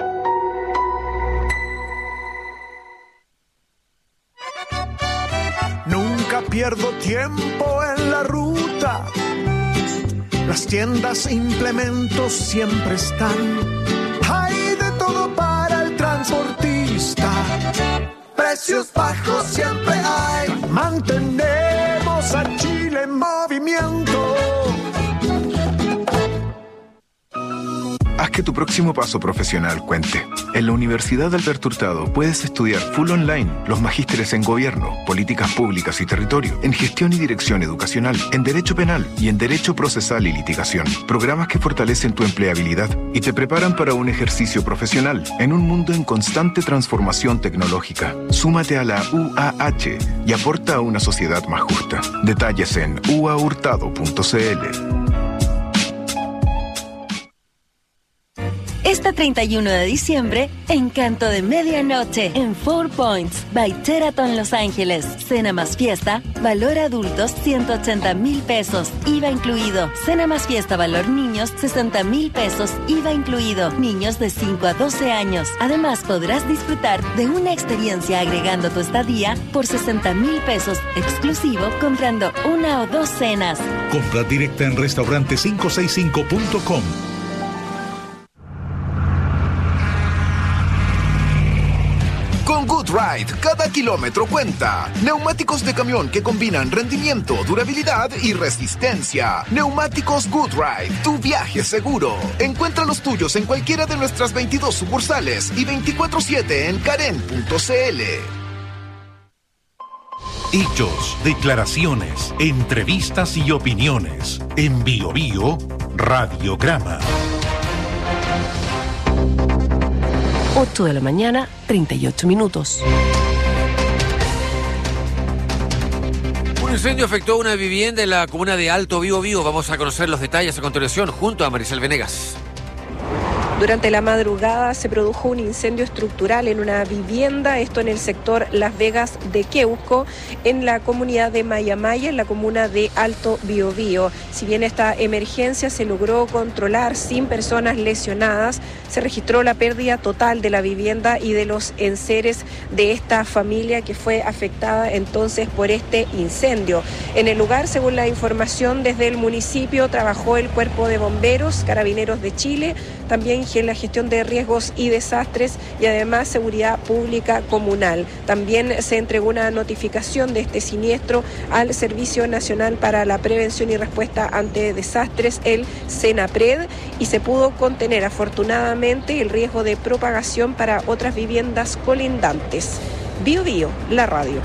Nunca pierdo tiempo en la ruta. Las tiendas, implementos siempre están. Hay de todo para el transportista. Precios bajos siempre hay. Mantenemos a Chile en movimiento. Haz que tu próximo paso profesional cuente. En la Universidad Alberto Hurtado puedes estudiar full online los magísteres en Gobierno, Políticas Públicas y Territorio, en Gestión y Dirección Educacional, en Derecho Penal y en Derecho Procesal y Litigación. Programas que fortalecen tu empleabilidad y te preparan para un ejercicio profesional en un mundo en constante transformación tecnológica. Súmate a la UAH y aporta a una sociedad más justa. Detalles en uahurtado.cl. Este 31 de diciembre, Encanto de Medianoche en 4 Points, by Sheraton Los Ángeles. Cena más fiesta, valor adultos 180,000 pesos, IVA incluido. Cena más fiesta, valor niños 60,000 pesos, IVA incluido. Niños de 5 a 12 años. Además, podrás disfrutar de una experiencia agregando tu estadía por 60,000 pesos, exclusivo comprando 1 o 2 cenas. Compra directa en restaurante565.com. Con GoodRide, cada kilómetro cuenta. Neumáticos de camión que combinan rendimiento, durabilidad y resistencia. Neumáticos GoodRide, tu viaje seguro. Encuentra los tuyos en cualquiera de nuestras 22 sucursales y 24/7 en karen.cl. Hechos, declaraciones, entrevistas y opiniones. En Biobío, Radiograma. 8 de la mañana, 38 minutos. Un incendio afectó una vivienda en la comuna de Alto Biobío. Vamos a conocer los detalles a continuación junto a Maricel Venegas. Durante la madrugada se produjo un incendio estructural en una vivienda, esto en el sector Las Vegas de Queuco, en la comunidad de Mayamaya, en la comuna de Alto Biobío. Si bien esta emergencia se logró controlar sin personas lesionadas, se registró la pérdida total de la vivienda y de los enseres de esta familia que fue afectada entonces por este incendio. En el lugar, según la información desde el municipio, trabajó el Cuerpo de Bomberos, Carabineros de Chile, también en la gestión de riesgos y desastres y además seguridad pública comunal. También se entregó una notificación de este siniestro al Servicio Nacional para la Prevención y Respuesta ante Desastres, el SENAPRED, y se pudo contener afortunadamente el riesgo de propagación para otras viviendas colindantes. Bio Bio, la radio.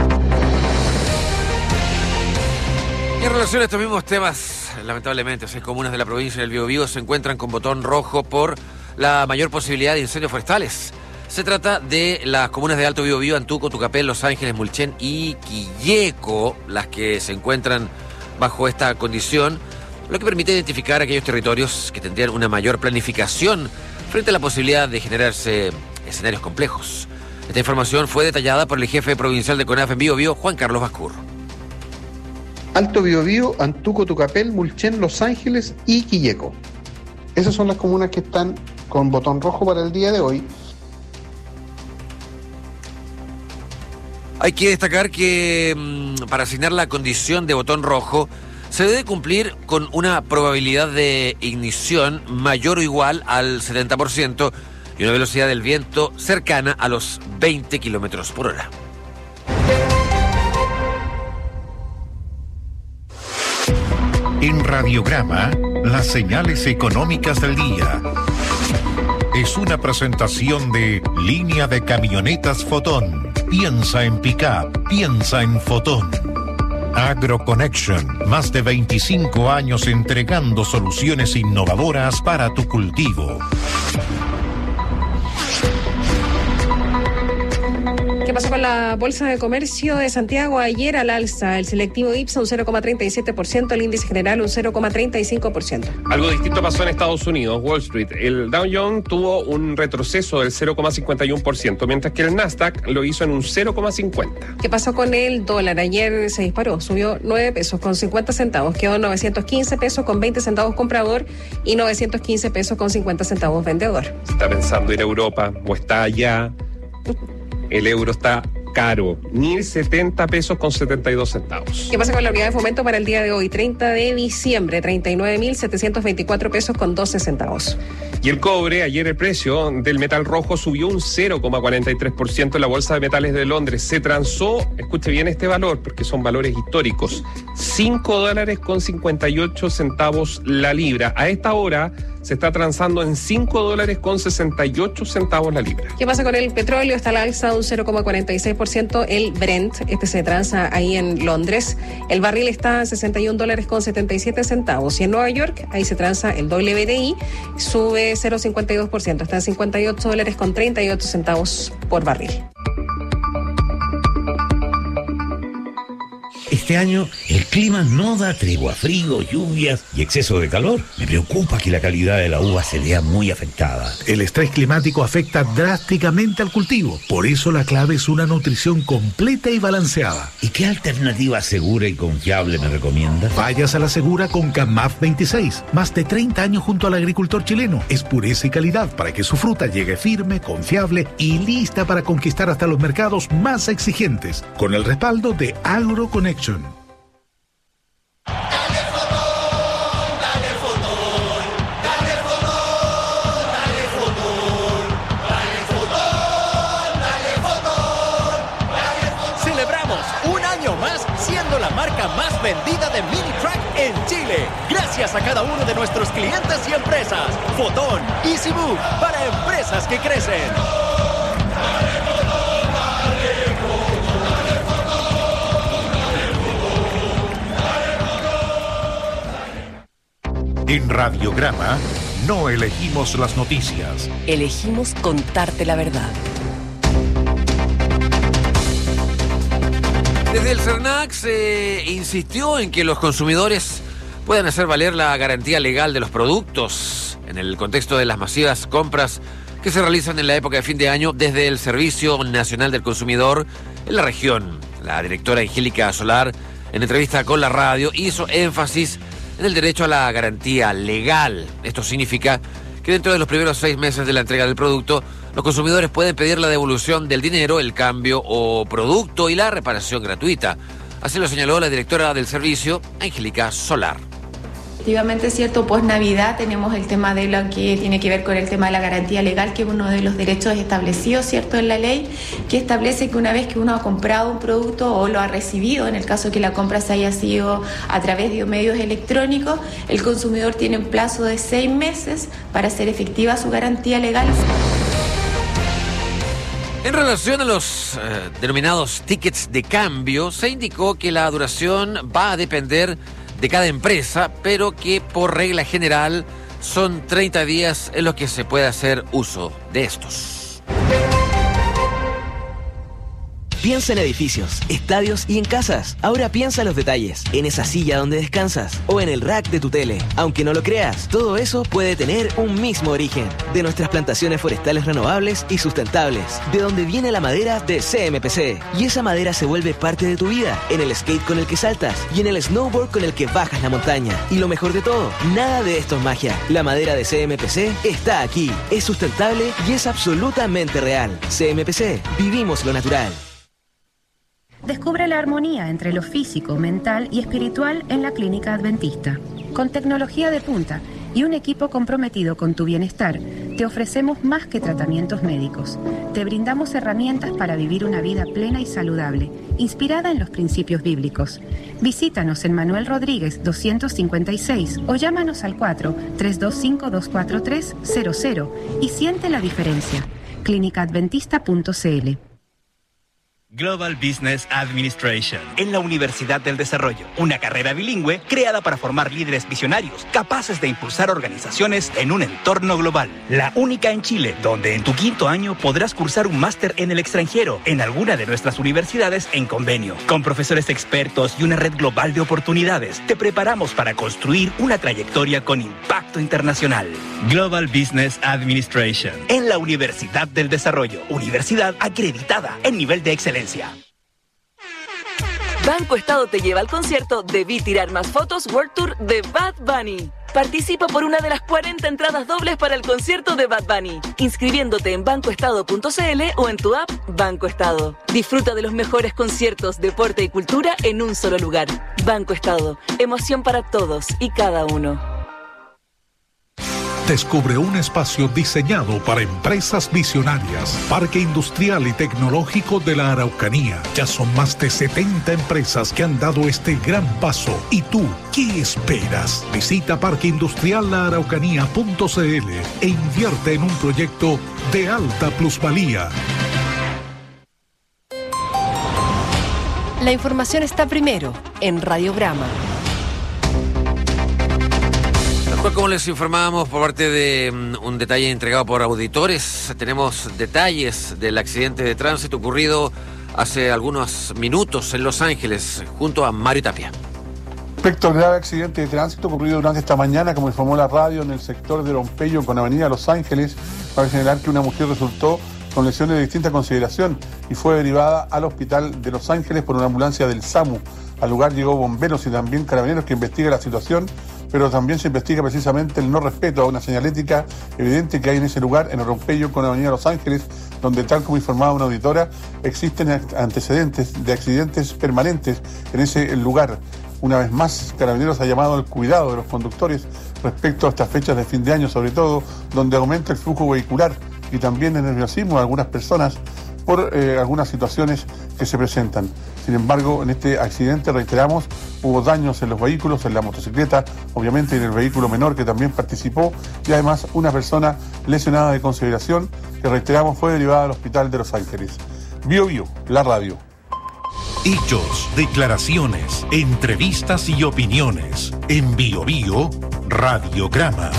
Y en relación a estos mismos temas, lamentablemente, 6 comunas de la provincia del Biobío se encuentran con botón rojo por la mayor posibilidad de incendios forestales. Se trata de las comunas de Alto Biobío, Antuco, Tucapel, Los Ángeles, Mulchen y Quilleco, las que se encuentran bajo esta condición, lo que permite identificar aquellos territorios que tendrían una mayor planificación frente a la posibilidad de generarse escenarios complejos. Esta información fue detallada por el jefe provincial de CONAF en Biobío, Juan Carlos Bascur. Alto Biobío, Antuco, Tucapel, Mulchen, Los Ángeles y Quilleco. Esas son las comunas que están con botón rojo para el día de hoy. Hay que destacar que para asignar la condición de botón rojo se debe cumplir con una probabilidad de ignición mayor o igual al 70% y una velocidad del viento cercana a los 20 kilómetros por hora. En Radiograma, las señales económicas del día. Es una presentación de Línea de Camionetas Fotón. Piensa en pick-up, piensa en Fotón. AgroConnection, más de 25 años entregando soluciones innovadoras para tu cultivo. ¿Qué pasó con la Bolsa de Comercio de Santiago? Ayer al alza, el selectivo IPSA un 0,37%, el índice general un 0,35%. Algo distinto pasó en Estados Unidos, Wall Street. El Dow Jones tuvo un retroceso del 0,51%, mientras que el Nasdaq lo hizo en un 0,50%. ¿Qué pasó con el dólar? Ayer se disparó, subió 9 pesos con 50 centavos, quedó 915 pesos con 20 centavos comprador y 915 pesos con 50 centavos vendedor. ¿Está pensando ir a Europa o está allá? El euro está caro, 1.070 pesos con 72 centavos. ¿Qué pasa con la unidad de fomento para el día de hoy? 30 de diciembre, 39.724 pesos con 12 centavos. Y el cobre, ayer el precio del metal rojo subió un 0,43% en la Bolsa de Metales de Londres. Se transó, escuche bien este valor, porque son valores históricos, $5 con 58 centavos la libra. A esta hora se está transando en $5 con 68 centavos la libra. ¿Qué pasa con el petróleo? Está al alza un 0,46%. El Brent, se transa ahí en Londres. El barril está a $61 con 77 centavos. Y en Nueva York, ahí se transa el WTI, sube 0,52%. Está en $58 con 38 centavos por barril. Este año el clima no da tregua, frío, lluvias y exceso de calor. Me preocupa que la calidad de la uva se vea muy afectada. El estrés climático afecta drásticamente al cultivo. Por eso la clave es una nutrición completa y balanceada. ¿Y qué alternativa segura y confiable me recomienda? Vayas a la segura con CAMAF 26. Más de 30 años junto al agricultor chileno. Es pureza y calidad para que su fruta llegue firme, confiable y lista para conquistar hasta los mercados más exigentes. Con el respaldo de AgroConnection. Celebramos un año más siendo la marca más vendida de mini track en Chile. Gracias a cada uno de nuestros clientes y empresas. Fotón, Easy Move, para empresas que crecen. En Radiograma no elegimos las noticias. Elegimos contarte la verdad. Desde el CERNAC se insistió en que los consumidores puedan hacer valer la garantía legal de los productos. en el contexto de las masivas compras que se realizan en la época de fin de año desde el Servicio Nacional del Consumidor en la región. La directora Angélica Solar, en entrevista con la radio, hizo énfasis en el derecho a la garantía legal. Esto significa que dentro de los primeros 6 meses de la entrega del producto, los consumidores pueden pedir la devolución del dinero, el cambio o producto y la reparación gratuita. Así lo señaló la directora del servicio, Angélica Solar. Efectivamente es cierto, post Navidad tenemos el tema de lo que tiene que ver con el tema de la garantía legal, que es uno de los derechos establecidos, ¿cierto?, en la ley, que establece que una vez que uno ha comprado un producto o lo ha recibido, en el caso que la compra se haya sido a través de medios electrónicos, el consumidor tiene un plazo de 6 meses para hacer efectiva su garantía legal. En relación a los denominados tickets de cambio, se indicó que la duración va a depender de cada empresa, pero que por regla general son 30 días en los que se puede hacer uso de estos. Piensa en edificios, estadios y en casas. Ahora piensa en los detalles, en esa silla donde descansas o en el rack de tu tele. Aunque no lo creas, todo eso puede tener un mismo origen. De nuestras plantaciones forestales renovables y sustentables. De donde viene la madera de CMPC. Y esa madera se vuelve parte de tu vida. En el skate con el que saltas y en el snowboard con el que bajas la montaña. Y lo mejor de todo, nada de esto es magia. La madera de CMPC está aquí. Es sustentable y es absolutamente real. CMPC, vivimos lo natural. Descubre la armonía entre lo físico, mental y espiritual en la Clínica Adventista. Con tecnología de punta y un equipo comprometido con tu bienestar, te ofrecemos más que tratamientos médicos. Te brindamos herramientas para vivir una vida plena y saludable, inspirada en los principios bíblicos. Visítanos en Manuel Rodríguez 256 o llámanos al 4-325-243-00 y siente la diferencia. clínicaadventista.cl. Global Business Administration en la Universidad del Desarrollo, una carrera bilingüe creada para formar líderes visionarios capaces de impulsar organizaciones en un entorno global. La única en Chile, donde en tu 5º año podrás cursar un máster en el extranjero en alguna de nuestras universidades en convenio. Con profesores expertos y una red global de oportunidades, te preparamos para construir una trayectoria con impacto internacional. Global Business Administration en la Universidad del Desarrollo, universidad acreditada en nivel de excelencia. Banco Estado te lleva al concierto Debí Tirar Más Fotos World Tour de Bad Bunny. Participa por una de las 40 entradas dobles para el concierto de Bad Bunny, inscribiéndote en bancoestado.cl o en tu app Banco Estado. Disfruta de los mejores conciertos, deporte y cultura en un solo lugar. Banco Estado, emoción para todos y cada uno. Descubre un espacio diseñado para empresas visionarias. Parque Industrial y Tecnológico de la Araucanía. Ya son más de 70 empresas que han dado este gran paso. ¿Y tú, qué esperas? Visita parqueindustriallaaraucanía.cl e invierte en un proyecto de alta plusvalía. La información está primero en Radiograma. Como les informábamos por parte de un detalle entregado por auditores, tenemos detalles del accidente de tránsito ocurrido hace algunos minutos en Los Ángeles, junto a Mario Tapia. Respecto al grave accidente de tránsito ocurrido durante esta mañana, como informó la radio, en el sector de Lompeyo con Avenida Los Ángeles, para señalar que una mujer resultó con lesiones de distinta consideración y fue derivada al hospital de Los Ángeles por una ambulancia del SAMU. Al lugar llegó bomberos y también carabineros que investigan la situación, pero también se investiga precisamente el no respeto a una señalética evidente que hay en ese lugar, en Lompeyo con Avenida Los Ángeles, donde, tal como informaba una auditora, existen antecedentes de accidentes permanentes en ese lugar. Una vez más, Carabineros ha llamado al cuidado de los conductores respecto a estas fechas de fin de año, sobre todo donde aumenta el flujo vehicular y también el nerviosismo de algunas personas por algunas situaciones que se presentan. Sin embargo, en este accidente, reiteramos, hubo daños en los vehículos, en la motocicleta, obviamente, y en el vehículo menor que también participó, y además una persona lesionada de consideración que, reiteramos, fue derivada al hospital de Los Ángeles. Bio Bio, la radio. Hechos, declaraciones, entrevistas y opiniones. En Bio Bio, Radiograma.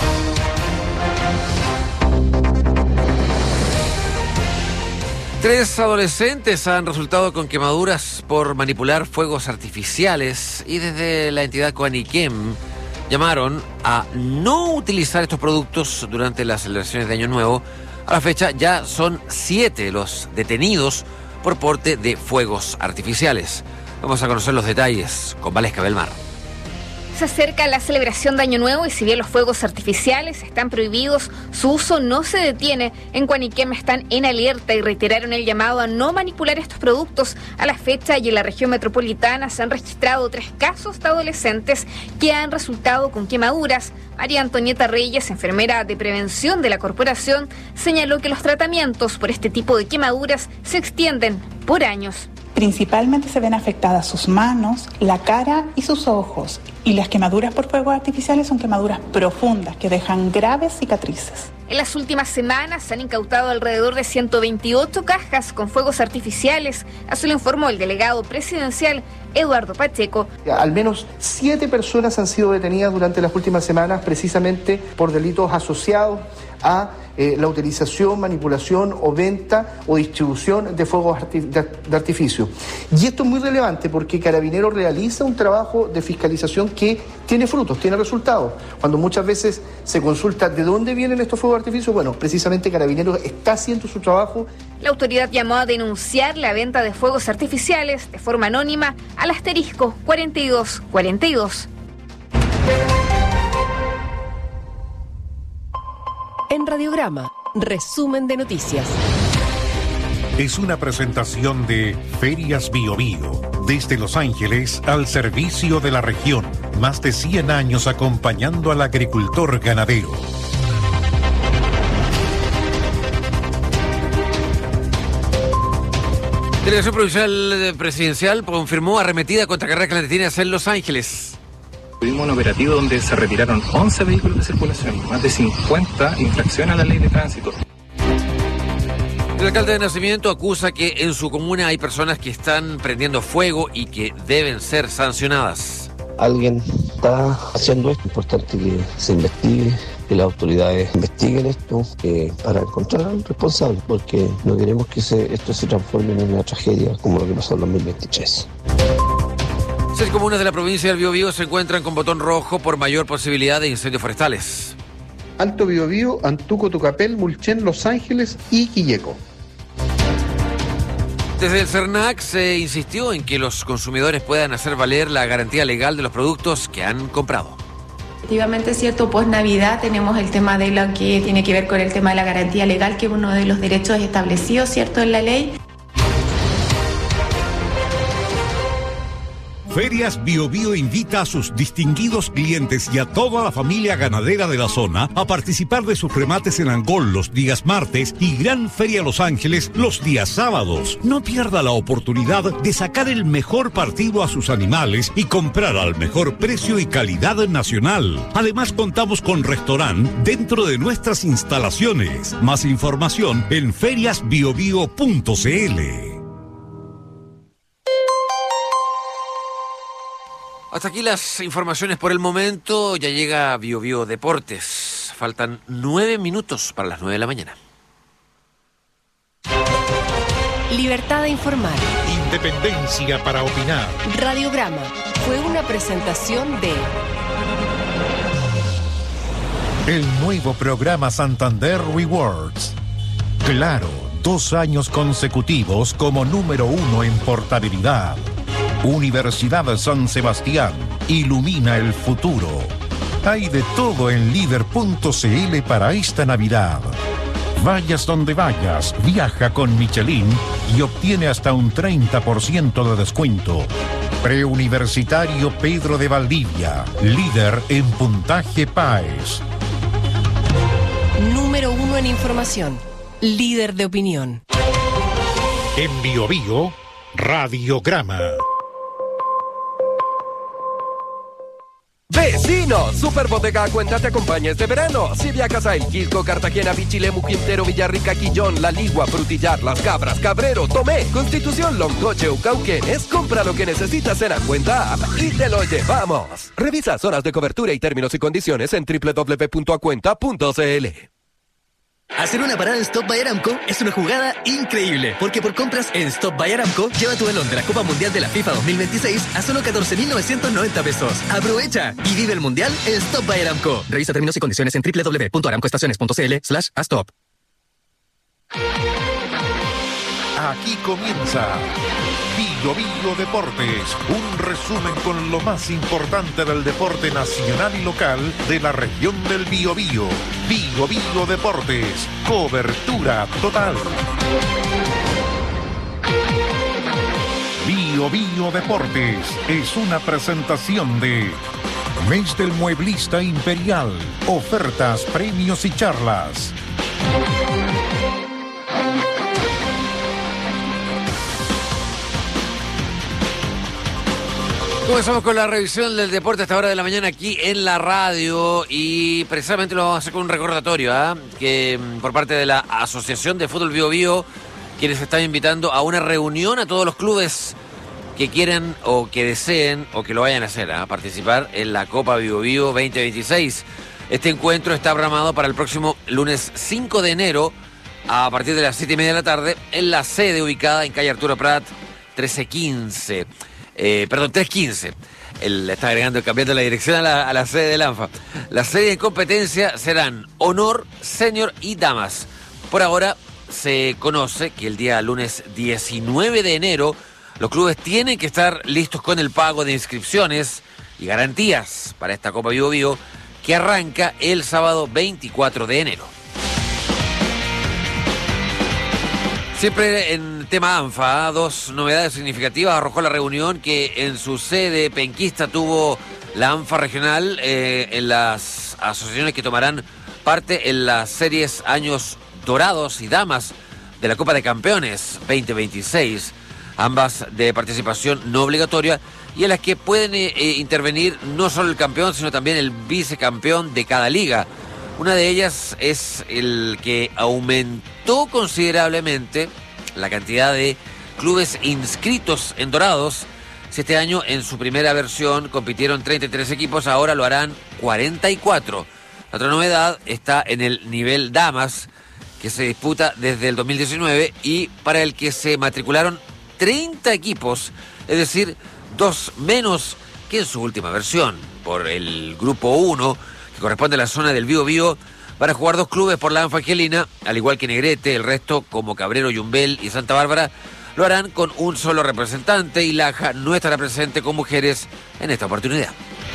Tres adolescentes han resultado con quemaduras por manipular fuegos artificiales y desde la entidad Coaniquem llamaron a no utilizar estos productos durante las celebraciones de Año Nuevo. A la fecha ya son 7 los detenidos por porte de fuegos artificiales. Vamos a conocer los detalles con Valesca Belmar. Se acerca la celebración de Año Nuevo y si bien los fuegos artificiales están prohibidos, su uso no se detiene. En Cuaniquema están en alerta y reiteraron el llamado a no manipular estos productos. A la fecha y en la región metropolitana se han registrado 3 casos de adolescentes que han resultado con quemaduras. María Antonieta Reyes, enfermera de prevención de la corporación, señaló que los tratamientos por este tipo de quemaduras se extienden por años. Principalmente se ven afectadas sus manos, la cara y sus ojos. Y las quemaduras por fuegos artificiales son quemaduras profundas que dejan graves cicatrices. En las últimas semanas se han incautado alrededor de 128 cajas con fuegos artificiales. Así lo informó el delegado presidencial Eduardo Pacheco. Al menos 7 personas han sido detenidas durante las últimas semanas precisamente por delitos asociados a la utilización, manipulación o venta o distribución de fuegos de artificio. Y esto es muy relevante porque Carabineros realiza un trabajo de fiscalización que tiene frutos, tiene resultados. Cuando muchas veces se consulta de dónde vienen estos fuegos de artificio, bueno, precisamente Carabineros está haciendo su trabajo. La autoridad llamó a denunciar la venta de fuegos artificiales de forma anónima al asterisco 4242. En Radiograma, resumen de noticias. Es una presentación de Ferias Bio Bio, desde Los Ángeles al servicio de la región. Más de 100 años acompañando al agricultor ganadero. Delegación Provincial Presidencial confirmó arremetida contra carreras clandestinas en Los Ángeles. Tuvimos un operativo donde se retiraron 11 vehículos de circulación, más de 50 infracciones a la ley de tránsito. El alcalde de Nacimiento acusa que en su comuna hay personas que están prendiendo fuego y que deben ser sancionadas. Alguien está haciendo esto, es importante que se investigue, que las autoridades investiguen esto para encontrar al responsable, porque no queremos que esto se transforme en una tragedia como lo que pasó en 2023. 6 comunas de la provincia del Biobío se encuentran con botón rojo por mayor posibilidad de incendios forestales. Alto Biobío, Antuco, Tucapel, Mulchen, Los Ángeles y Quilleco. Desde el CERNAC se insistió en que los consumidores puedan hacer valer la garantía legal de los productos que han comprado. Efectivamente es cierto, post Navidad tenemos el tema de lo que tiene que ver con el tema de la garantía legal, que es uno de los derechos establecidos, ¿cierto?, en la ley. Ferias Bio Bio invita a sus distinguidos clientes y a toda la familia ganadera de la zona a participar de sus remates en Angol los días martes y Gran Feria Los Ángeles los días sábados. No pierda la oportunidad de sacar el mejor partido a sus animales y comprar al mejor precio y calidad nacional. Además contamos con restaurante dentro de nuestras instalaciones. Más información en feriasbiobio.cl. Hasta aquí las informaciones por el momento. Ya llega Bio Bio Deportes. Faltan 9 minutos para las 9 de la mañana. Libertad de informar. Independencia para opinar. Radiograma fue una presentación de El nuevo programa Santander Rewards. Claro, 2 años consecutivos como número 1 en portabilidad. Universidad San Sebastián, ilumina el futuro. Hay de todo en líder.cl para esta Navidad. Vayas donde vayas, viaja con Michelin y obtiene hasta un 30% de descuento. Preuniversitario Pedro de Valdivia, líder en puntaje PAES. Número 1 en información, líder de opinión. En Bio Bio, Radiograma. ¡Vecinos! Superbottega Cuenta te acompaña este verano. Si viajas a El Quisco, Cartagena, Pichilemu, Quintero, Villarrica, Quillón, La Ligua, Frutillar, Las Cabras, Cabrero, Tomé, Constitución, Loncoche o Cauquenes, compra lo que necesitas en la Cuenta App y te lo llevamos. Revisa zonas de cobertura y términos y condiciones en www.acuenta.cl. Hacer una parada en Stop by Aramco es una jugada increíble, porque por compras en Stop by Aramco, lleva tu balón de la Copa Mundial de la FIFA 2026 a solo 14.990 pesos. ¡Aprovecha! Y vive el Mundial en Stop by Aramco. Revisa términos y condiciones en www.aramcoestaciones.cl/stop. Aquí comienza Bio Bio Deportes, un resumen con lo más importante del deporte nacional y local de la región del Biobío. Bio Bio Deportes, cobertura total. Bio Bio Deportes es una presentación de Mes del Mueblista Imperial, ofertas, premios y charlas. Comenzamos con la revisión del deporte a esta hora de la mañana aquí en la radio y precisamente lo vamos a hacer con un recordatorio que por parte de la Asociación de Fútbol Biobío, quienes están invitando a una reunión a todos los clubes que quieran o que deseen o que lo vayan a hacer, a participar en la Copa Biobío 2026. Este encuentro está programado para el próximo lunes 5 de enero a partir de las 7:30 de la tarde en la sede ubicada en calle Arturo Prat 315. Está agregando, cambiando la dirección a la sede del ANFA. Las series de competencia serán honor, senior y damas. Por ahora se conoce que el día lunes 19 de enero los clubes tienen que estar listos con el pago de inscripciones y garantías para esta Copa Biobío que arranca el sábado 24 de enero. Siempre en tema ANFA, dos novedades significativas arrojó la reunión que en su sede penquista tuvo la ANFA regional en las asociaciones que tomarán parte en las series Años Dorados y Damas de la Copa de Campeones 2026, ambas de participación no obligatoria y en las que pueden intervenir no solo el campeón, sino también el vicecampeón de cada liga. Una de ellas es el que aumentó considerablemente la cantidad de clubes inscritos en Dorados. Si este año en su primera versión compitieron 33 equipos, ahora lo harán 44. La otra novedad está en el nivel Damas, que se disputa desde el 2019 y para el que se matricularon 30 equipos, es decir, 2 menos que en su última versión. Por el grupo 1, que corresponde a la zona del Biobío, van a jugar 2 clubes por la ANFA Angelina, al igual que Negrete. El resto, como Cabrero, Yumbel y Santa Bárbara, lo harán con un solo representante y Laja no estará presente con mujeres en esta oportunidad.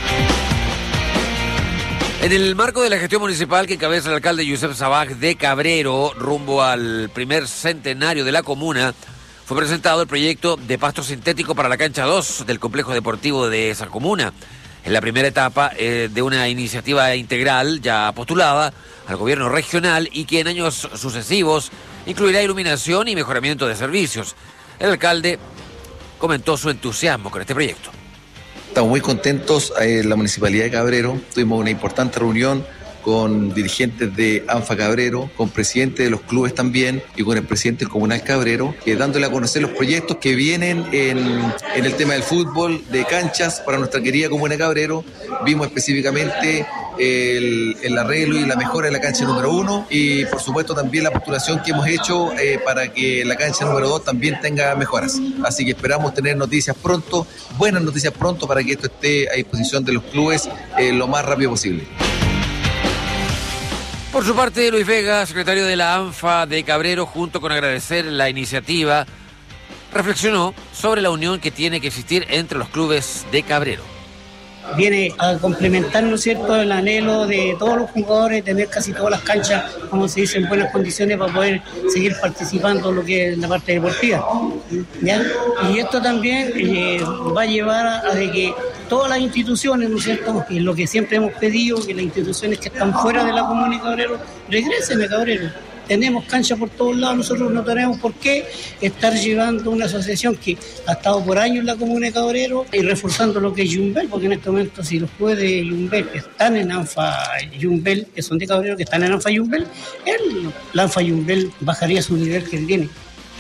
En el marco de la gestión municipal que encabeza el alcalde Yusef Sabaj de Cabrero, rumbo al primer centenario de la comuna, fue presentado el proyecto de pasto sintético para la cancha 2 del complejo deportivo de esa comuna. En la primera etapa de una iniciativa integral ya postulada al gobierno regional y que en años sucesivos incluirá iluminación y mejoramiento de servicios. El alcalde comentó su entusiasmo con este proyecto. Estamos muy contentos en la Municipalidad de Cabrero. Tuvimos una importante reunión con dirigentes de ANFA Cabrero, con presidentes de los clubes también y con el presidente del Comunal Cabrero, dándole a conocer los proyectos que vienen en el tema del fútbol, de canchas para nuestra querida Comuna de Cabrero. Vimos específicamente el arreglo y la mejora de la cancha número 1 y por supuesto también la postulación que hemos hecho para que la cancha número 2 también tenga mejoras. Así que esperamos tener noticias pronto, buenas noticias pronto, para que esto esté a disposición de los clubes lo más rápido posible. Por su parte, Luis Vega, secretario de la ANFA de Cabrero, junto con agradecer la iniciativa, reflexionó sobre la unión que tiene que existir entre los clubes de Cabrero. Viene a complementar, ¿no es cierto?, el anhelo de todos los jugadores, tener casi todas las canchas, como se dice, en buenas condiciones para poder seguir participando en lo que es la parte deportiva, ¿ya? Y esto también va a llevar a de que todas las instituciones, ¿no es cierto?, que es lo que siempre hemos pedido, que las instituciones que están fuera de la comuna de Cabrero regresen a Cabrero. Tenemos cancha por todos lados, nosotros no tenemos por qué estar llevando una asociación que ha estado por años en la comuna de Cabrero y reforzando lo que es Yumbel, porque en este momento si los clubes de Yumbel que están en ANFA Yumbel, que son de Cabrero, que están en ANFA Yumbel, la ANFA Yumbel bajaría su nivel que tiene.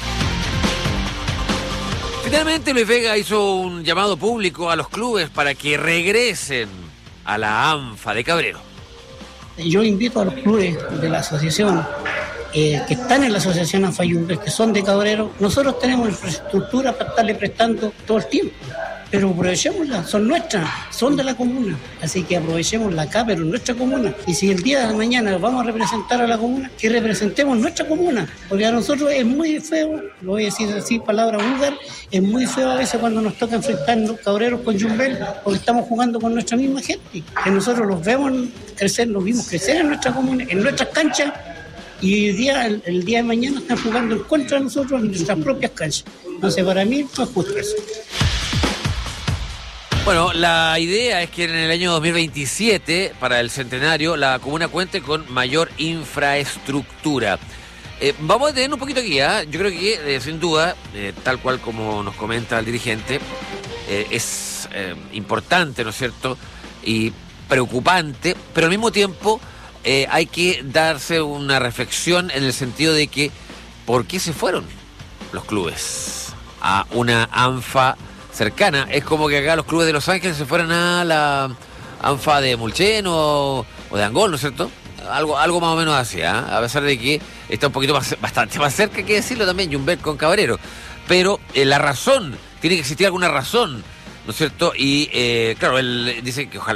Finalmente, Luis Vega hizo un llamado público a los clubes para que regresen a la ANFA de Cabrero. Yo invito a los clubes de la asociación que están en la asociación ANFA Yumbel, que son de Cabrero, nosotros tenemos infraestructura para estarle prestando todo el tiempo. Pero aprovechémosla, son nuestras, son de la comuna, así que aprovechémosla acá, pero en nuestra comuna. Y si el día de mañana vamos a representar a la comuna, que representemos nuestra comuna, porque a nosotros es muy feo, lo voy a decir así, palabra vulgar, es muy feo a veces cuando nos toca enfrentarnos Cabreros con Yumbel, porque estamos jugando con nuestra misma gente, que nosotros los vemos crecer, los vimos crecer en nuestra comuna, en nuestras canchas, y el día de mañana están jugando en contra de nosotros en nuestras propias canchas. Entonces para mí no es justo eso. Bueno, la idea es que en el año 2027, para el centenario, la comuna cuente con mayor infraestructura. Vamos a detener un poquito aquí, ¿eh? Yo creo que, sin duda, tal cual como nos comenta el dirigente, es importante, ¿no es cierto?, y preocupante, pero al mismo tiempo hay que darse una reflexión en el sentido de que, ¿por qué se fueron los clubes a una ANFA cercana? Es como que acá los clubes de Los Ángeles se fueran a la ANFA de Mulchen o de Angol, ¿no es cierto? Algo más o menos así, ¿eh? A pesar de que está un poquito bastante más cerca, hay que decirlo también, Yumbel con Cabrero. Pero la razón, tiene que existir alguna razón, ¿no es cierto? Y claro, él dice que ojalá